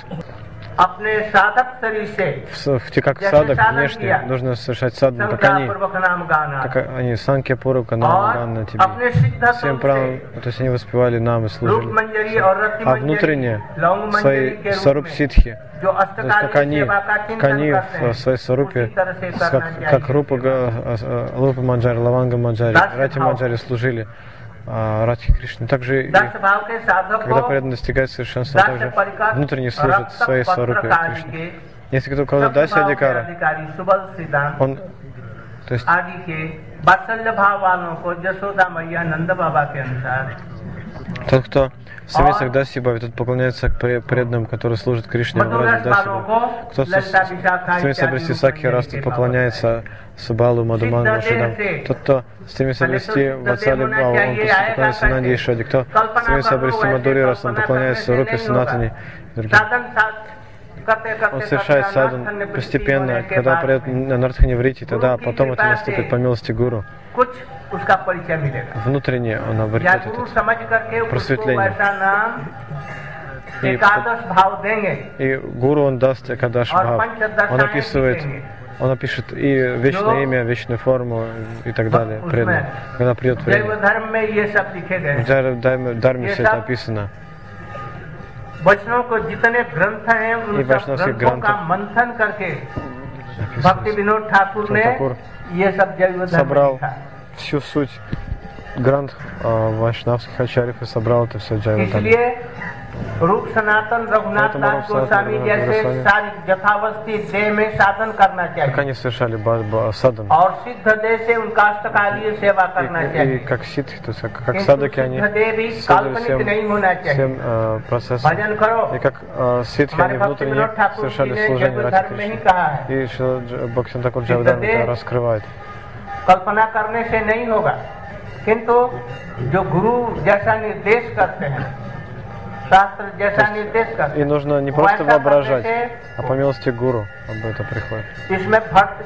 Как садок внешне нужно совершать садхану, как они Санкья Пурвака Намагана тебе. Всем правом, то есть они воспевали нам и служили. А внутренне свои саруп ситхи, то есть как они в своей сарупе, как Рупа Манджари, Лаванга Манджари, Рати Манджари служили Радхи Кришне. Также и когда преданный достигает совершенства, также внутренне служит своей сварупе Кришне. Если кто кого-то даст Адикара, он, то есть тот, кто стремится к Дасибаве, тот поклоняется к преданным, которые служат Кришне в Враджа Дасибаве. Кто-то стремится обрести Сакхи Рас, тот поклоняется Субалу, Мадуману, Шидам. Тот, кто стремится обрести Ватсали Бхаву, он поклоняется Нанди и Шади. Кто стремится обрести Мадури Рас, он поклоняется Рупе, Санатане и другим. Он совершает садан постепенно, когда придет на Нартхани Врити, тогда потом это наступит по милости Гуру. Внутренне он обретет это просветление. И Гуру он даст Экадаш Бхав. Он опишет и вечное имя, вечную форму и так далее, преданно, когда придет время. В Дharме все это описано. И вайшнавских грантах ठाकुर собрал всю суть грант вайшнавских ачарьев и собрал это все Джайвадхарме. रूप सनातन रघुनाथ दास गोस्वामी जैसे सारी यथावस्थी देह में साधन करना चाहिए как они совершали садан. और सिद्ध देह से उनका अष्टकालीय सेवा करना चाहिए и как ситхи, то есть как садаки они следовали всем процессам. И как ситхи они внутренне совершали служение Радхи Кришне. И Бхактивинода Тхакур Джайвадхарме это раскрывает. कल्पना करने से नहीं होगा, किंतु जो गुरु जैसा निर्देश करते हैं, शास्त्र जैसा निर्देश करते हैं, и нужно не просто воображать, а по милости гуру об этом приходит. इसमें भक्त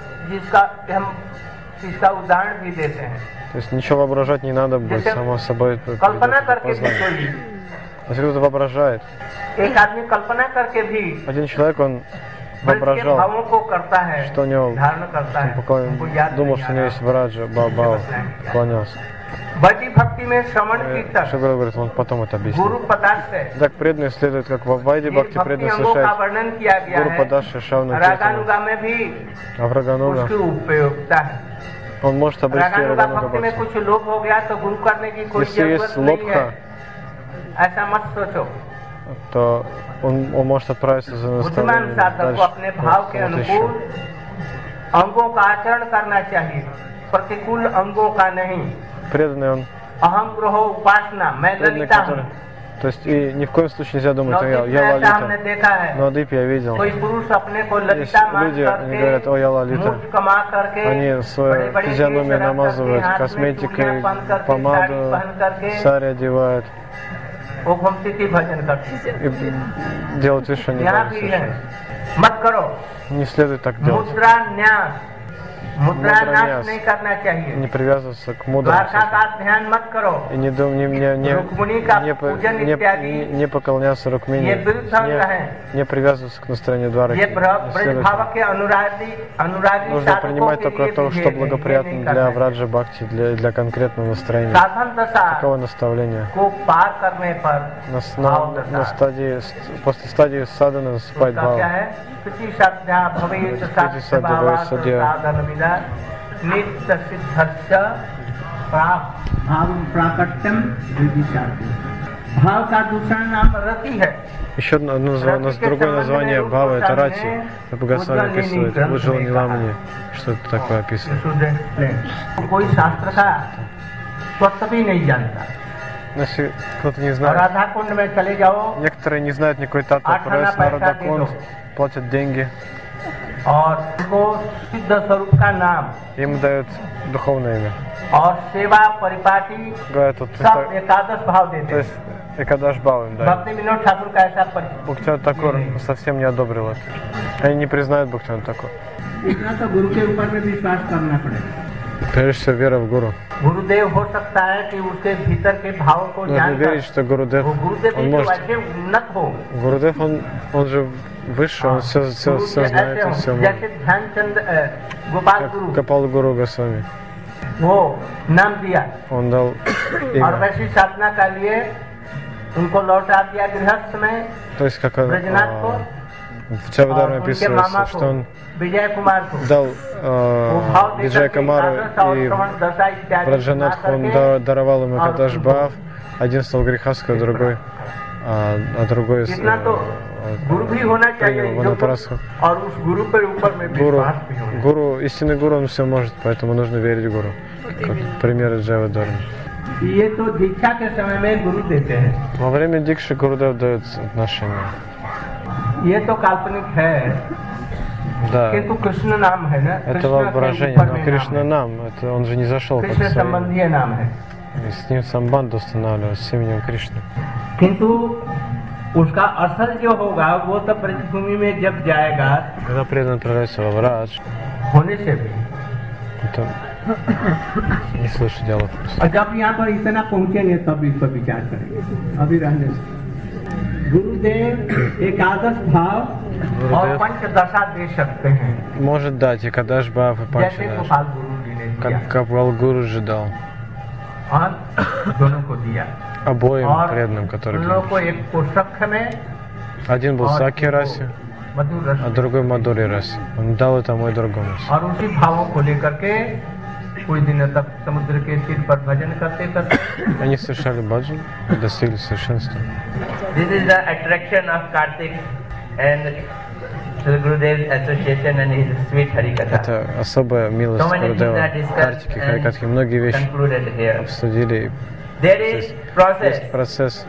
जिसका उदाहरण भी देते हैं. То есть ничего воображать не надо будет, само собой कल्पना करके भी कोई, если кто-то воображает, एक आदमी कल्पना करके भी один человек он воображал, что у него, думал, что у него есть Враджа, Баба, поклонялся. Шугара говорит, он потом это объяснил. Так преданные следует, как в Вайди Бхакти преданные совершает Гуру Падаши Шавна Киртана. А в Рагануга он может обрести Рагануга Бхакти. Если есть лобха, то он может отправиться за наставлением дальше. Преданный он, преданный, который, то есть и ни в коем случае нельзя думать, я лалита. Но Адипе я видел. Есть люди, они говорят, о, я лалита. Они свою физиономию намазывают косметикой, помаду, сари одевают. И делать вишани. Не следует так делать. मुद्रा नाश नहीं करना चाहिए, не привязываться к мудрым, द्वारका का ध्यान मत करो, и не поклоняться Рукмини, не привязываться к настроению Двараки. Нужно принимать только то, что благоприятно для Враджа Бхакти, для конкретного настроения. Такого наставления. После стадии садханы наступает бхава. भाव का दूसरा नाम रति है. Еще другое название бхава это рати. Госвами описывает, выжил Ниламани, что это такое описывает. कोई शास्त्र का स्वत्व भी नहीं जानता. Если кто-то не знает, некоторые не знают никакой татвы, отправляются на Радхакунд, платят деньги. Им дают духовное имя. Говорят, вот то есть Экадаш Бхава им дают. Бхактивинода Такур совсем не одобрил это. Они не признают Бхактивинода Такур. Прежде всего вера в Гуру. Нужно верить, что Гурудев, он может. Гурудев, он же выше, он все знает, он все может. Как Гопал Гуру Госвами. Он дал имя. То есть, как он в Чавадарме описывается, что он дал Виджая Камару и Браджанатху, он даровал ему Экадаш Бхав, один стал грехаской, другой принял Ванапарасху. Гуру, истинный гуру, он все может, поэтому нужно верить в гуру. Как пример Джавадарми. Во время дикши Гурудев дает отношения. Да, это воображение, но Кришна нам, это он же не зашел как своим. И с ним самбанду устанавливают, с именем Кришны. Когда предан отправляется во Врадж, это не слышу диалог. Может дать Экадаш Бхав и Панчадаш, как Гопал Гуру же дал. Обоим преданным, которые один был Саки Раси, а другой Мадури Раси. Он дал это мой другому. Они совершали баджан, достигли совершенства. Это особая милость Гурудева, Картики, Харикатхи. Многие вещи обсудили. Есть процесс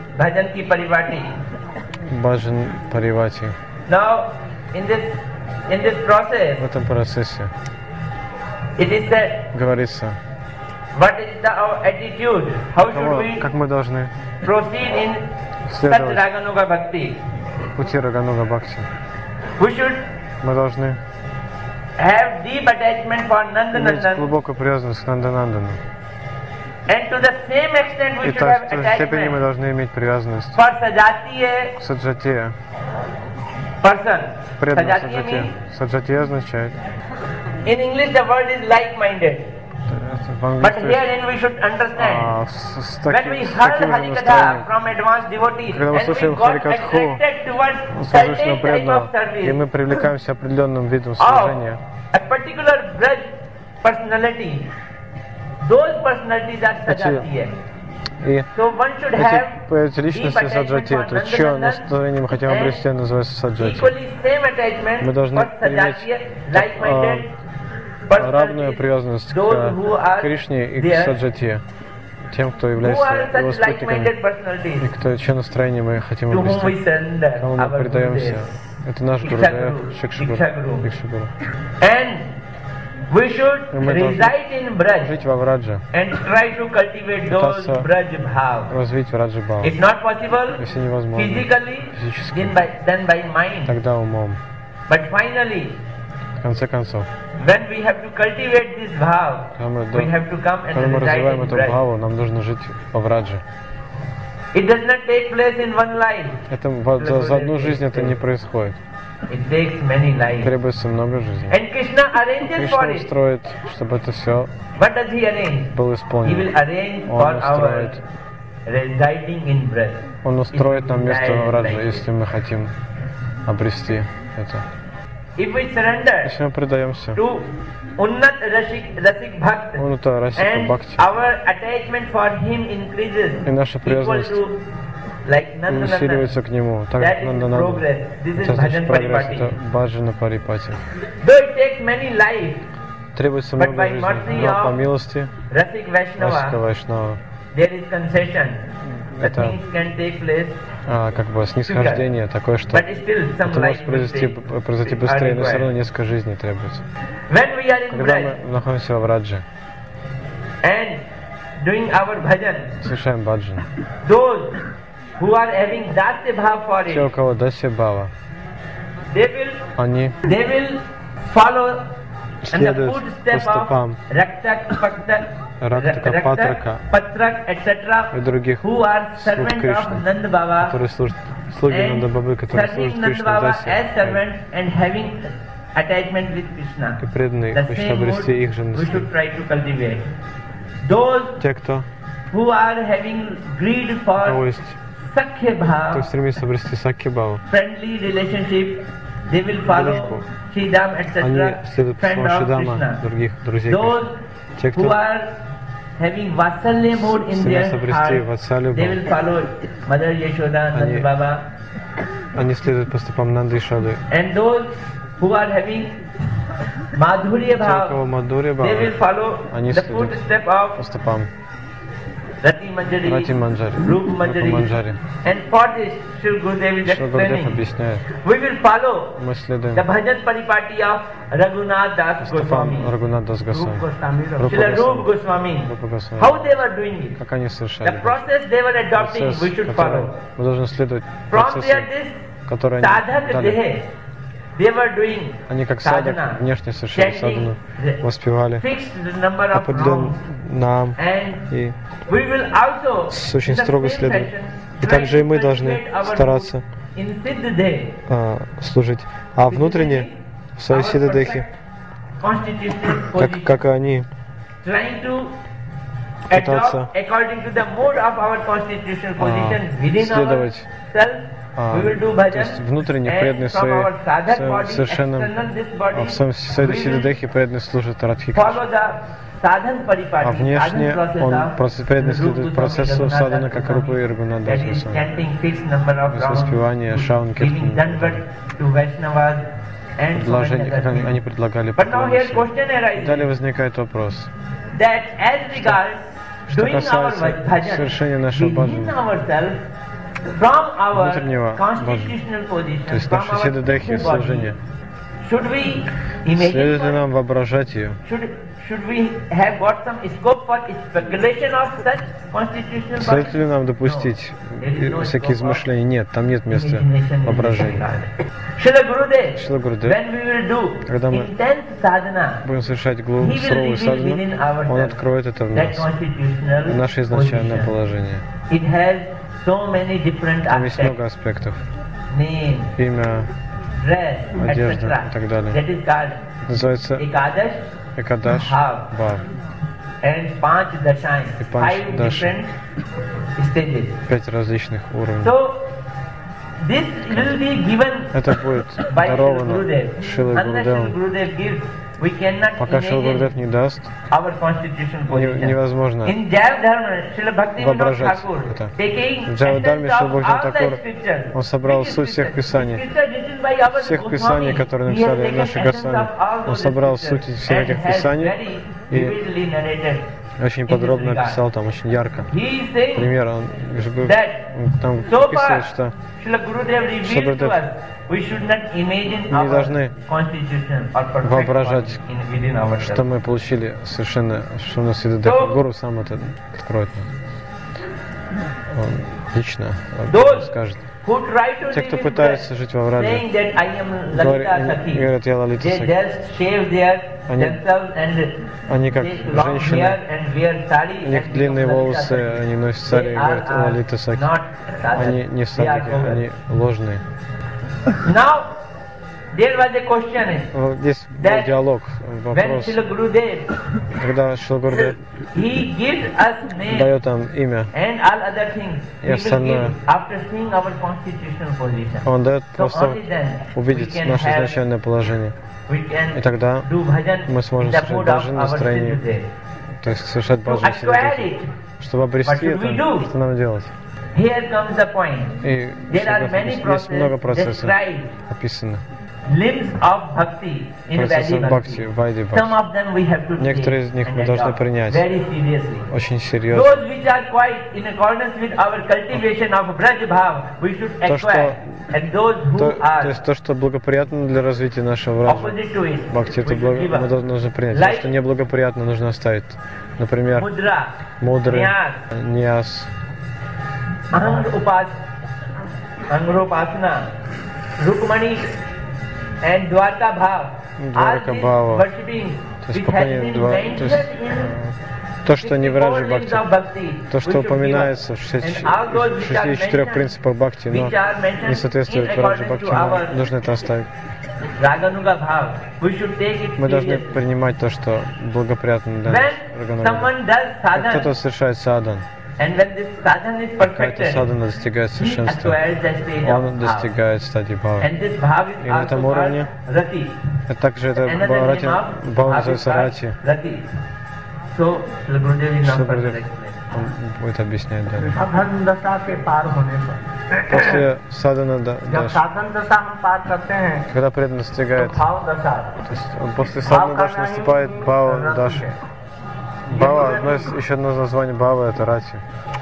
баджан паривати. В этом процессе говорится, как мы должны следовать пути Рагануга Бхакти. Мы должны иметь глубокую привязанность к Нанданандану. И в той же степени мы должны иметь привязанность к Саджатия. Преданность Саджатия. Саджатия означает. In English the word is like-minded. But herein we should understand. When we heard Harikatha from advanced devotees and we got attracted towards certain type of service, и мы привлекаемся определенным видом служения, a particular Braj personality, those personalities are Sajatiya. И so one should have эти личности Саджатия, то есть чье настроение мы хотим обрести, называется Саджатия. Мы должны иметь равную привязанность к Кришне и к Саджатия, тем, кто является его спутниками, и чье настроение мы хотим обрести, кому мы предаемся. Это наш Гурудев, Шикшагуру, Дикшагуру. We should reside in Braj жить во Врадже, and try to cultivate those Braj bhav. Развить Враджа Бхава. If not possible, если невозможно, physically, then by mind. Тогда умом. But finally, В конце концов, when we have to cultivate this bhav, we have to come and когда мы развиваем reside эту in Braj. бхаву, нам нужно жить во Врадже. It does not take place in one life. Это за одну жизнь это не происходит. It takes many lives. Требуется много жизней. And Krishna arranges for Кришна it. устроит, чтобы это все What does he arrange? было He will исполнено. arrange for Он our устроит, residing in Braj. Он устроит нам место во Врадже, Like если мы хотим обрести это. If we surrender Если мы предаемся to Unnat Rasik Bhakt Унута Расика and Бхакти, our attachment for him increases и наша equal привязанность to like Nanda усиливается к нему, так That как is Нанда progress. This is это значит bhajan прогресс, paripati. это баджана парипати. Though it takes many lives, Требуется But много by жизней, mercy но of по милости Rasik Расика Vaishnava, Вайшнава there is concession. The Это- things can take place, как бы снисхождение такое, что but still some это life может will произойти are быстрее, но все равно required. несколько жизней требуется. When we are in Когда Braj мы находимся во Врадже, and doing our bhajan, совершаем баджан, those who are having dasya bhav for те, у it, кого даси бава, they will они follow in the следуют footstep по стопам of Raktak, Патрака Patrak, etc., и других who are слуг servants Кришны, of Nanda Baba, которые служат, слуги and Нанда Бабы, которые serving служат Nanda Кришне Baba даси, as servants and having attachment with Krishna. и преданные, The хочет same mood обрести их же we мысли. should try to cultivate. Those Те, кто who are having greed у кого for есть, Sakhya кто Bhav, стремится обрести Сакхи Баву, friendly relationship, they will follow Дружбу. Sridham, они etc., следуют по friend словам of Шидама, Krishna. других друзей Those Кришны. Те, who кто are having Vatsalya mood in their стремятся обрести heart, Ватсалю they Баву, will follow Mother Yashoda, Они- Nanda Baba. они следуют по стопам Нанды и Шады. And those who are having Madhurya Те, у кого Bhav, Мадхурья they will Бава, follow Они the следуют footstep по of стопам Rati Manjari, Рати Манджари, Rupa Рупа Manjari. Манджари. And for this, Sri Gurudev is Шри Гурдев explaining, объясняет, we will follow мы следуем the bhajan paripati of Raghunath Das стопам Goswami, Рагунат Дас Госвами, Рупа Srila Rup Госвами, Goswami. Рупа Госвами. How they were doing it, Как они the совершали process they were adopting, процесс, we should который follow. мы должны следовать From процессу, there, this который они sadhak дали. dehe, they were doing Они как садок sadhana, внешне совершали садхану, воспевали fixed number of определенный rounds, нам, and и we will also очень in the строго same следуем. fashion, И try также и to мы должны cultivate our стараться mood in Siddh Dehe, служить. А внутренне, в своей сидадехе, constitutional position, как и они, trying to пытаться adopt according to the mode of our constitutional position within следовать, ourselves. We will do то bhajan, есть внутренне and преданный from our sadhak body, совершенным, external this body, в своем we will сидадехе преданный служит Радхи Кришне. follow the sadhan paripati, А внешне sadhan он process преданный of следует Rupa процессу Goswami, садхана, Raghunath как Das Рупа и Goswami. Рагунат Дас That is Госвами. chanting fixed number of Без rounds, воспевания, шаун, giving киртан, danvat to Vaishnavas and so предложение, many как other они things. предлагали But now here поклониться. question arises Далее возникает вопрос, that as regards что doing our касается bhajan совершения нашего within баджана, ourselves from our внутреннего constitutional то position, есть from нашей our сидадехи true body, служения, should we imagine следует ли for нам воображать ее? should we have got some scope for speculation of such constitutional Следует body? ли нам допустить всякие измышления? Нет, там нет места воображения. Srila Gurudev, Шрила Гурудев, when we will do когда мы intense sadhana, будем совершать he will суровую reveal within садхану, он ourselves откроет это в that нас, constitutional наше изначальное position. положение. It has so many different Там есть много aspects, аспектов. name, Имя, dress, одежда etc. и так далее. That is called Называется Ekadash Экадаш Bhav Бав. and Panch Dashain, И Панч 5 Дашин. different stages. 5 различных уровней. So this will be given Это будет by Srila даровано Gurudev. Шрилой Unless Srila Гурудевом. Gurudev gives, we cannot Пока Шрила imagine Гурудев не даст, our constitutional position. невозможно In Jaya Dharma, Srila Bhaktivinoda воображать Thakur, это. taking В Джайва Дharме essence Шрила of Бхактивинода all the Тхакур, scriptures, он собрал which is суть всех scripture? писаний, Scripture written by our всех Goswami. писаний, которые He has написали taken наши essence Госвами. of all Он those собрал scriptures суть всех and этих has писаний very и vividly narrated. очень подробно описал там, очень ярко. He is saying Пример, он that там so описывает, far что Srila Gurudev revealed to us, we should not imagine не должны our constitution or perfect воображать, body within ourselves. что мы получили совершенно, что у нас Сиддхартха. Гуру сам это откроет нам. Он лично Those скажет. Те, кто пытается жить во Врадже, говорят, я Лалита Саки. Они как женщины, у них длинные волосы, они носят сари и говорят, Лалита Саки. Они не садики, они ложные. Здесь был диалог, вопрос, когда Шрила Гурудев дает нам имя и остальное, он дает просто увидеть наше изначальное положение. И тогда мы сможем совершать баджан настроение, то есть совершать баджан сиддхи. Чтобы обрести это, что нам делать? И есть много процессов описано. Процессов бхакти, вайди бхакти. Некоторые из них мы должны принять очень серьезно. То, что благоприятно для развития нашего враджа, бхакти, это мы должны принять. То, что неблагоприятно, нужно оставить. Например, мудры, ньяс, Rukmani and Dwarka Bhava, то есть поклонение, то есть то, что не в Раджа Бхакти, то, что упоминается в 64 принципах Бхакти, но не соответствует Раджа Бхакти, нужно это оставить. Мы должны принимать то, что благоприятно для нас. Кто-то совершает садан. Какая-то садхана достигает совершенства, он достигает стадии бхава. И на этом уровне, также это бхава называется рати. Шрила Гурудев будет объяснять далее. После садхана даши, когда преданный достигает, то есть после садхана даши наступает бхава даши. Бхава, еще одно название бхава — это рати.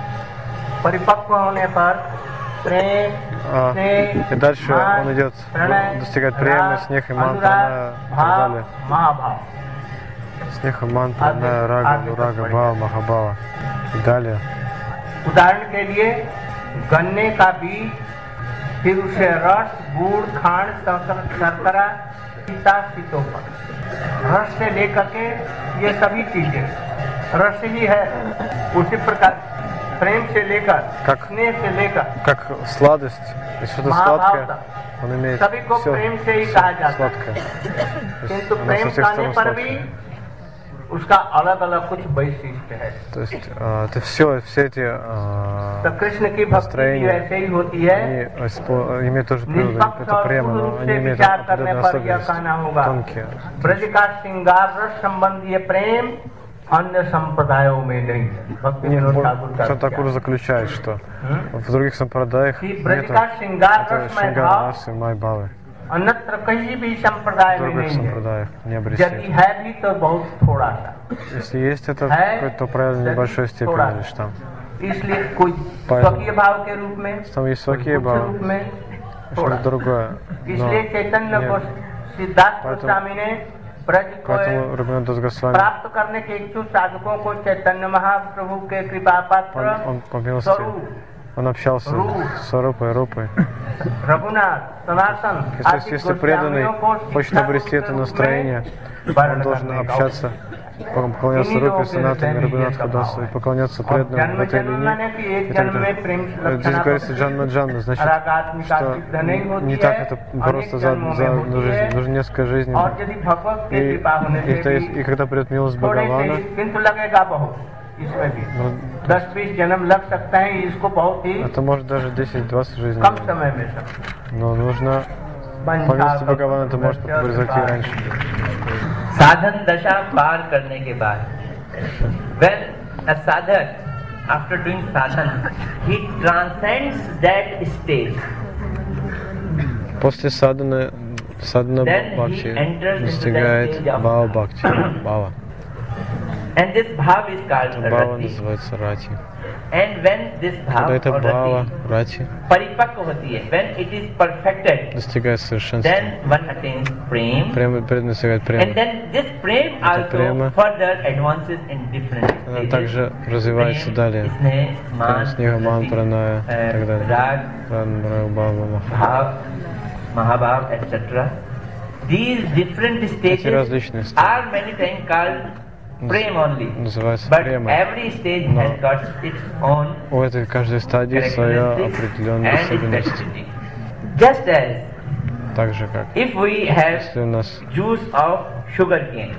И дальше он идет, достигает премы, снеха, мантра, и так далее. Снеха, мантра, рага, нурага, бхава, махабхава и далее. उदाहरण के लिए गन्ने का बीज, फिर उसे रस, गुड़, खांड, शर्करा, शीतोपन, रस से लेकर के ये सभी चीजें रस ही है। उसी प्रकार प्रेम से लेकर, स्नेह से लेकर, как сладость, что-то сладкое, он имеет सभी को प्रेम से ही कहा जाता है। किंतु प्रेम खाने पर भी उसका अलग अलग कुछ वैशिष्ट्य है। То есть это все эти настроения имеют тоже природу, это према, но они имеют определенные особенности, тонкие. ब्रज का श्रृंगार रस संबंधी प्रेम अन्य संप्रदायों में नहीं है। ठाкур заключает, что в других сампрадаях нет шрингара-расы майбхавы. अन्यत्र कहीं भी संप्रदाय में नहीं है। यदि है भी तो बहुत थोड़ा सा। Если есть это в какой-то правильно небольшой степени лишь там. इसलिए कोई स्वकीय भाव के रूप में, там есть свакия भाव, что-то другое. इसलिए चैतन्य को सिद्धार्थ गोस्वामी ने ब्रज को प्राप्त करने के इच्छुक साधकों को चैतन्य महाप्रभु के कृपा पात्र स्वरूप он общался с Рупой, Рупой. Если преданный хочет обрести это настроение, он должен общаться, поклоняться Рупе, Санатане, Рагунатху Дасу и поклоняться преданным в этой линии. Здесь говорится джанма-джанма, значит, что не так это просто за одну жизнь, нужно несколько жизней. И когда придет милость Бхагавана, это может даже 10-20 жизней. Но нужно, по милости Бхагавана, это может произойти раньше. Sadhan dasha par karne ke baad, when a sadhak, after doing sadhan, he transcends that stage. После садхана бхакти достигает бхава бхакти, бхава. And this bhav is called Бхава называется рати. And when this Когда эта bhava бхава, or рати, paripakva hoti hai, when it is perfected, достигает совершенства, then one attains prem. преданный достигает And према. then this prem also prema further advances in different Она stages. также развивается далее. Sneha, man, Снега, ман, праная и так далее. rag, Бхава, bhav, mahabhav, etc. These different эти различные stages стадии are many times called prem only. называются But премой. every stage Но has got its own у этой каждой стадии своя characteristics определенная and особенность. specificity. Just as Так же как if we have если у нас juice of sugarcane,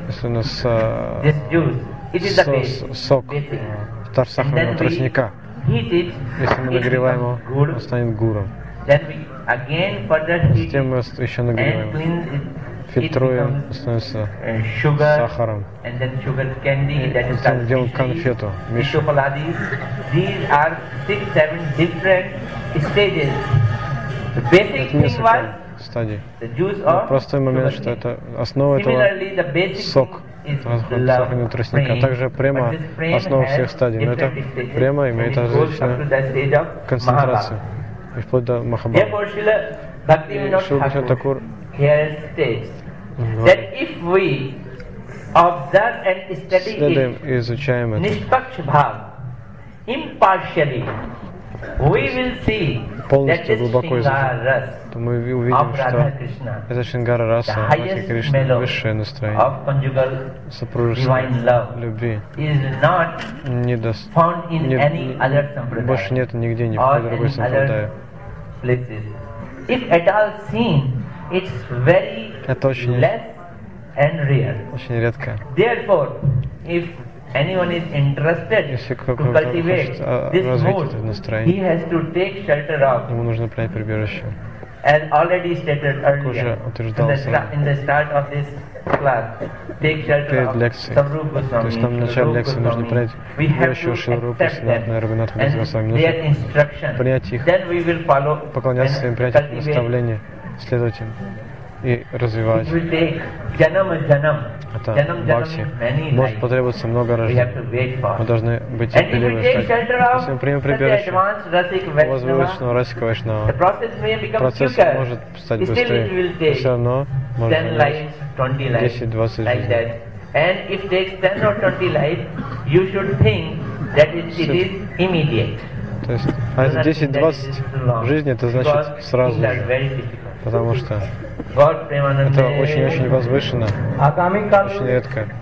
this juice, it is the base, сок basic. сахарного тростника, Heat it, если мы it нагреваем becomes его, good. он станет гуром. Then we again further heat Затем мы it еще and нагреваем, cleanse it. It фильтруем, becomes становится sugar, сахаром. and then sugar candy, that is Затем called делаем mishri, конфету, мишу. Ishopaladi. These are 6-7 different stages. The basic Это thing was несколько стадий. the juice Но of простой момент, что sugarcane. это основа этого Similarly, the basic сок thing is сахарного тростника. love, Также према but this prem основа has всех стадий. Но это different stages, према and имеет it goes up to различную the stage of концентрацию. Mahabharata. И вплоть до Махабхараты. Therefore, Srila Bhaktivinoda Шрила Thakur Такур here states that if we observe and study следуем it, и изучаем это Nishpaksh Bhav, impartially, we will see that полностью this глубоко изучим, Shringara Ras то мы of увидим, Radha что Krishna, это Шрингара the раса, Радхи highest Кришна, mellow высшее настроение of conjugal сопружества, divine love, любви, is not found in any other больше sampradaya нет нигде, ни в or какой другой any сампрадае. other places. If at all seen, it's very Это очень, less and rare. очень редко. Therefore, if anyone is interested Если to кто-то cultivate хочет this развить mood, это he настроение, has to take shelter of, ему нужно принять прибежище. as already stated earlier, Уже утверждался in the start of this class, take shelter перед of лекцией. Savrup То есть нам в начале лекции нужно принять We have прибежище to Шилрупы, accept them Санатана, Рагунатха and Госвами. their Нужно instruction. принять их, Then we will follow поклоняться им, and принять их cultivate. наставления, следовать им и развивать. It will take janam. Это Janam бхакти. many Может lives. потребоваться много We рождений. have to wait for. Мы должны быть And if терпеливы we take и ждать. shelter Если мы of примем such прибежище advanced Rasik у Vaishnava, возвышенного Расика the Вайшнава, process may become процесс quicker. может стать Still it быстрее, will но take все равно может 10 занять lives, 20 lives, 10-20 like жизней. that. And if it takes 10 or 20 lives, you should think that it is immediate. То есть, а это 10-20 жизней, это значит сразу же, потому что God Premanande это очень-очень возвышенно, очень редко.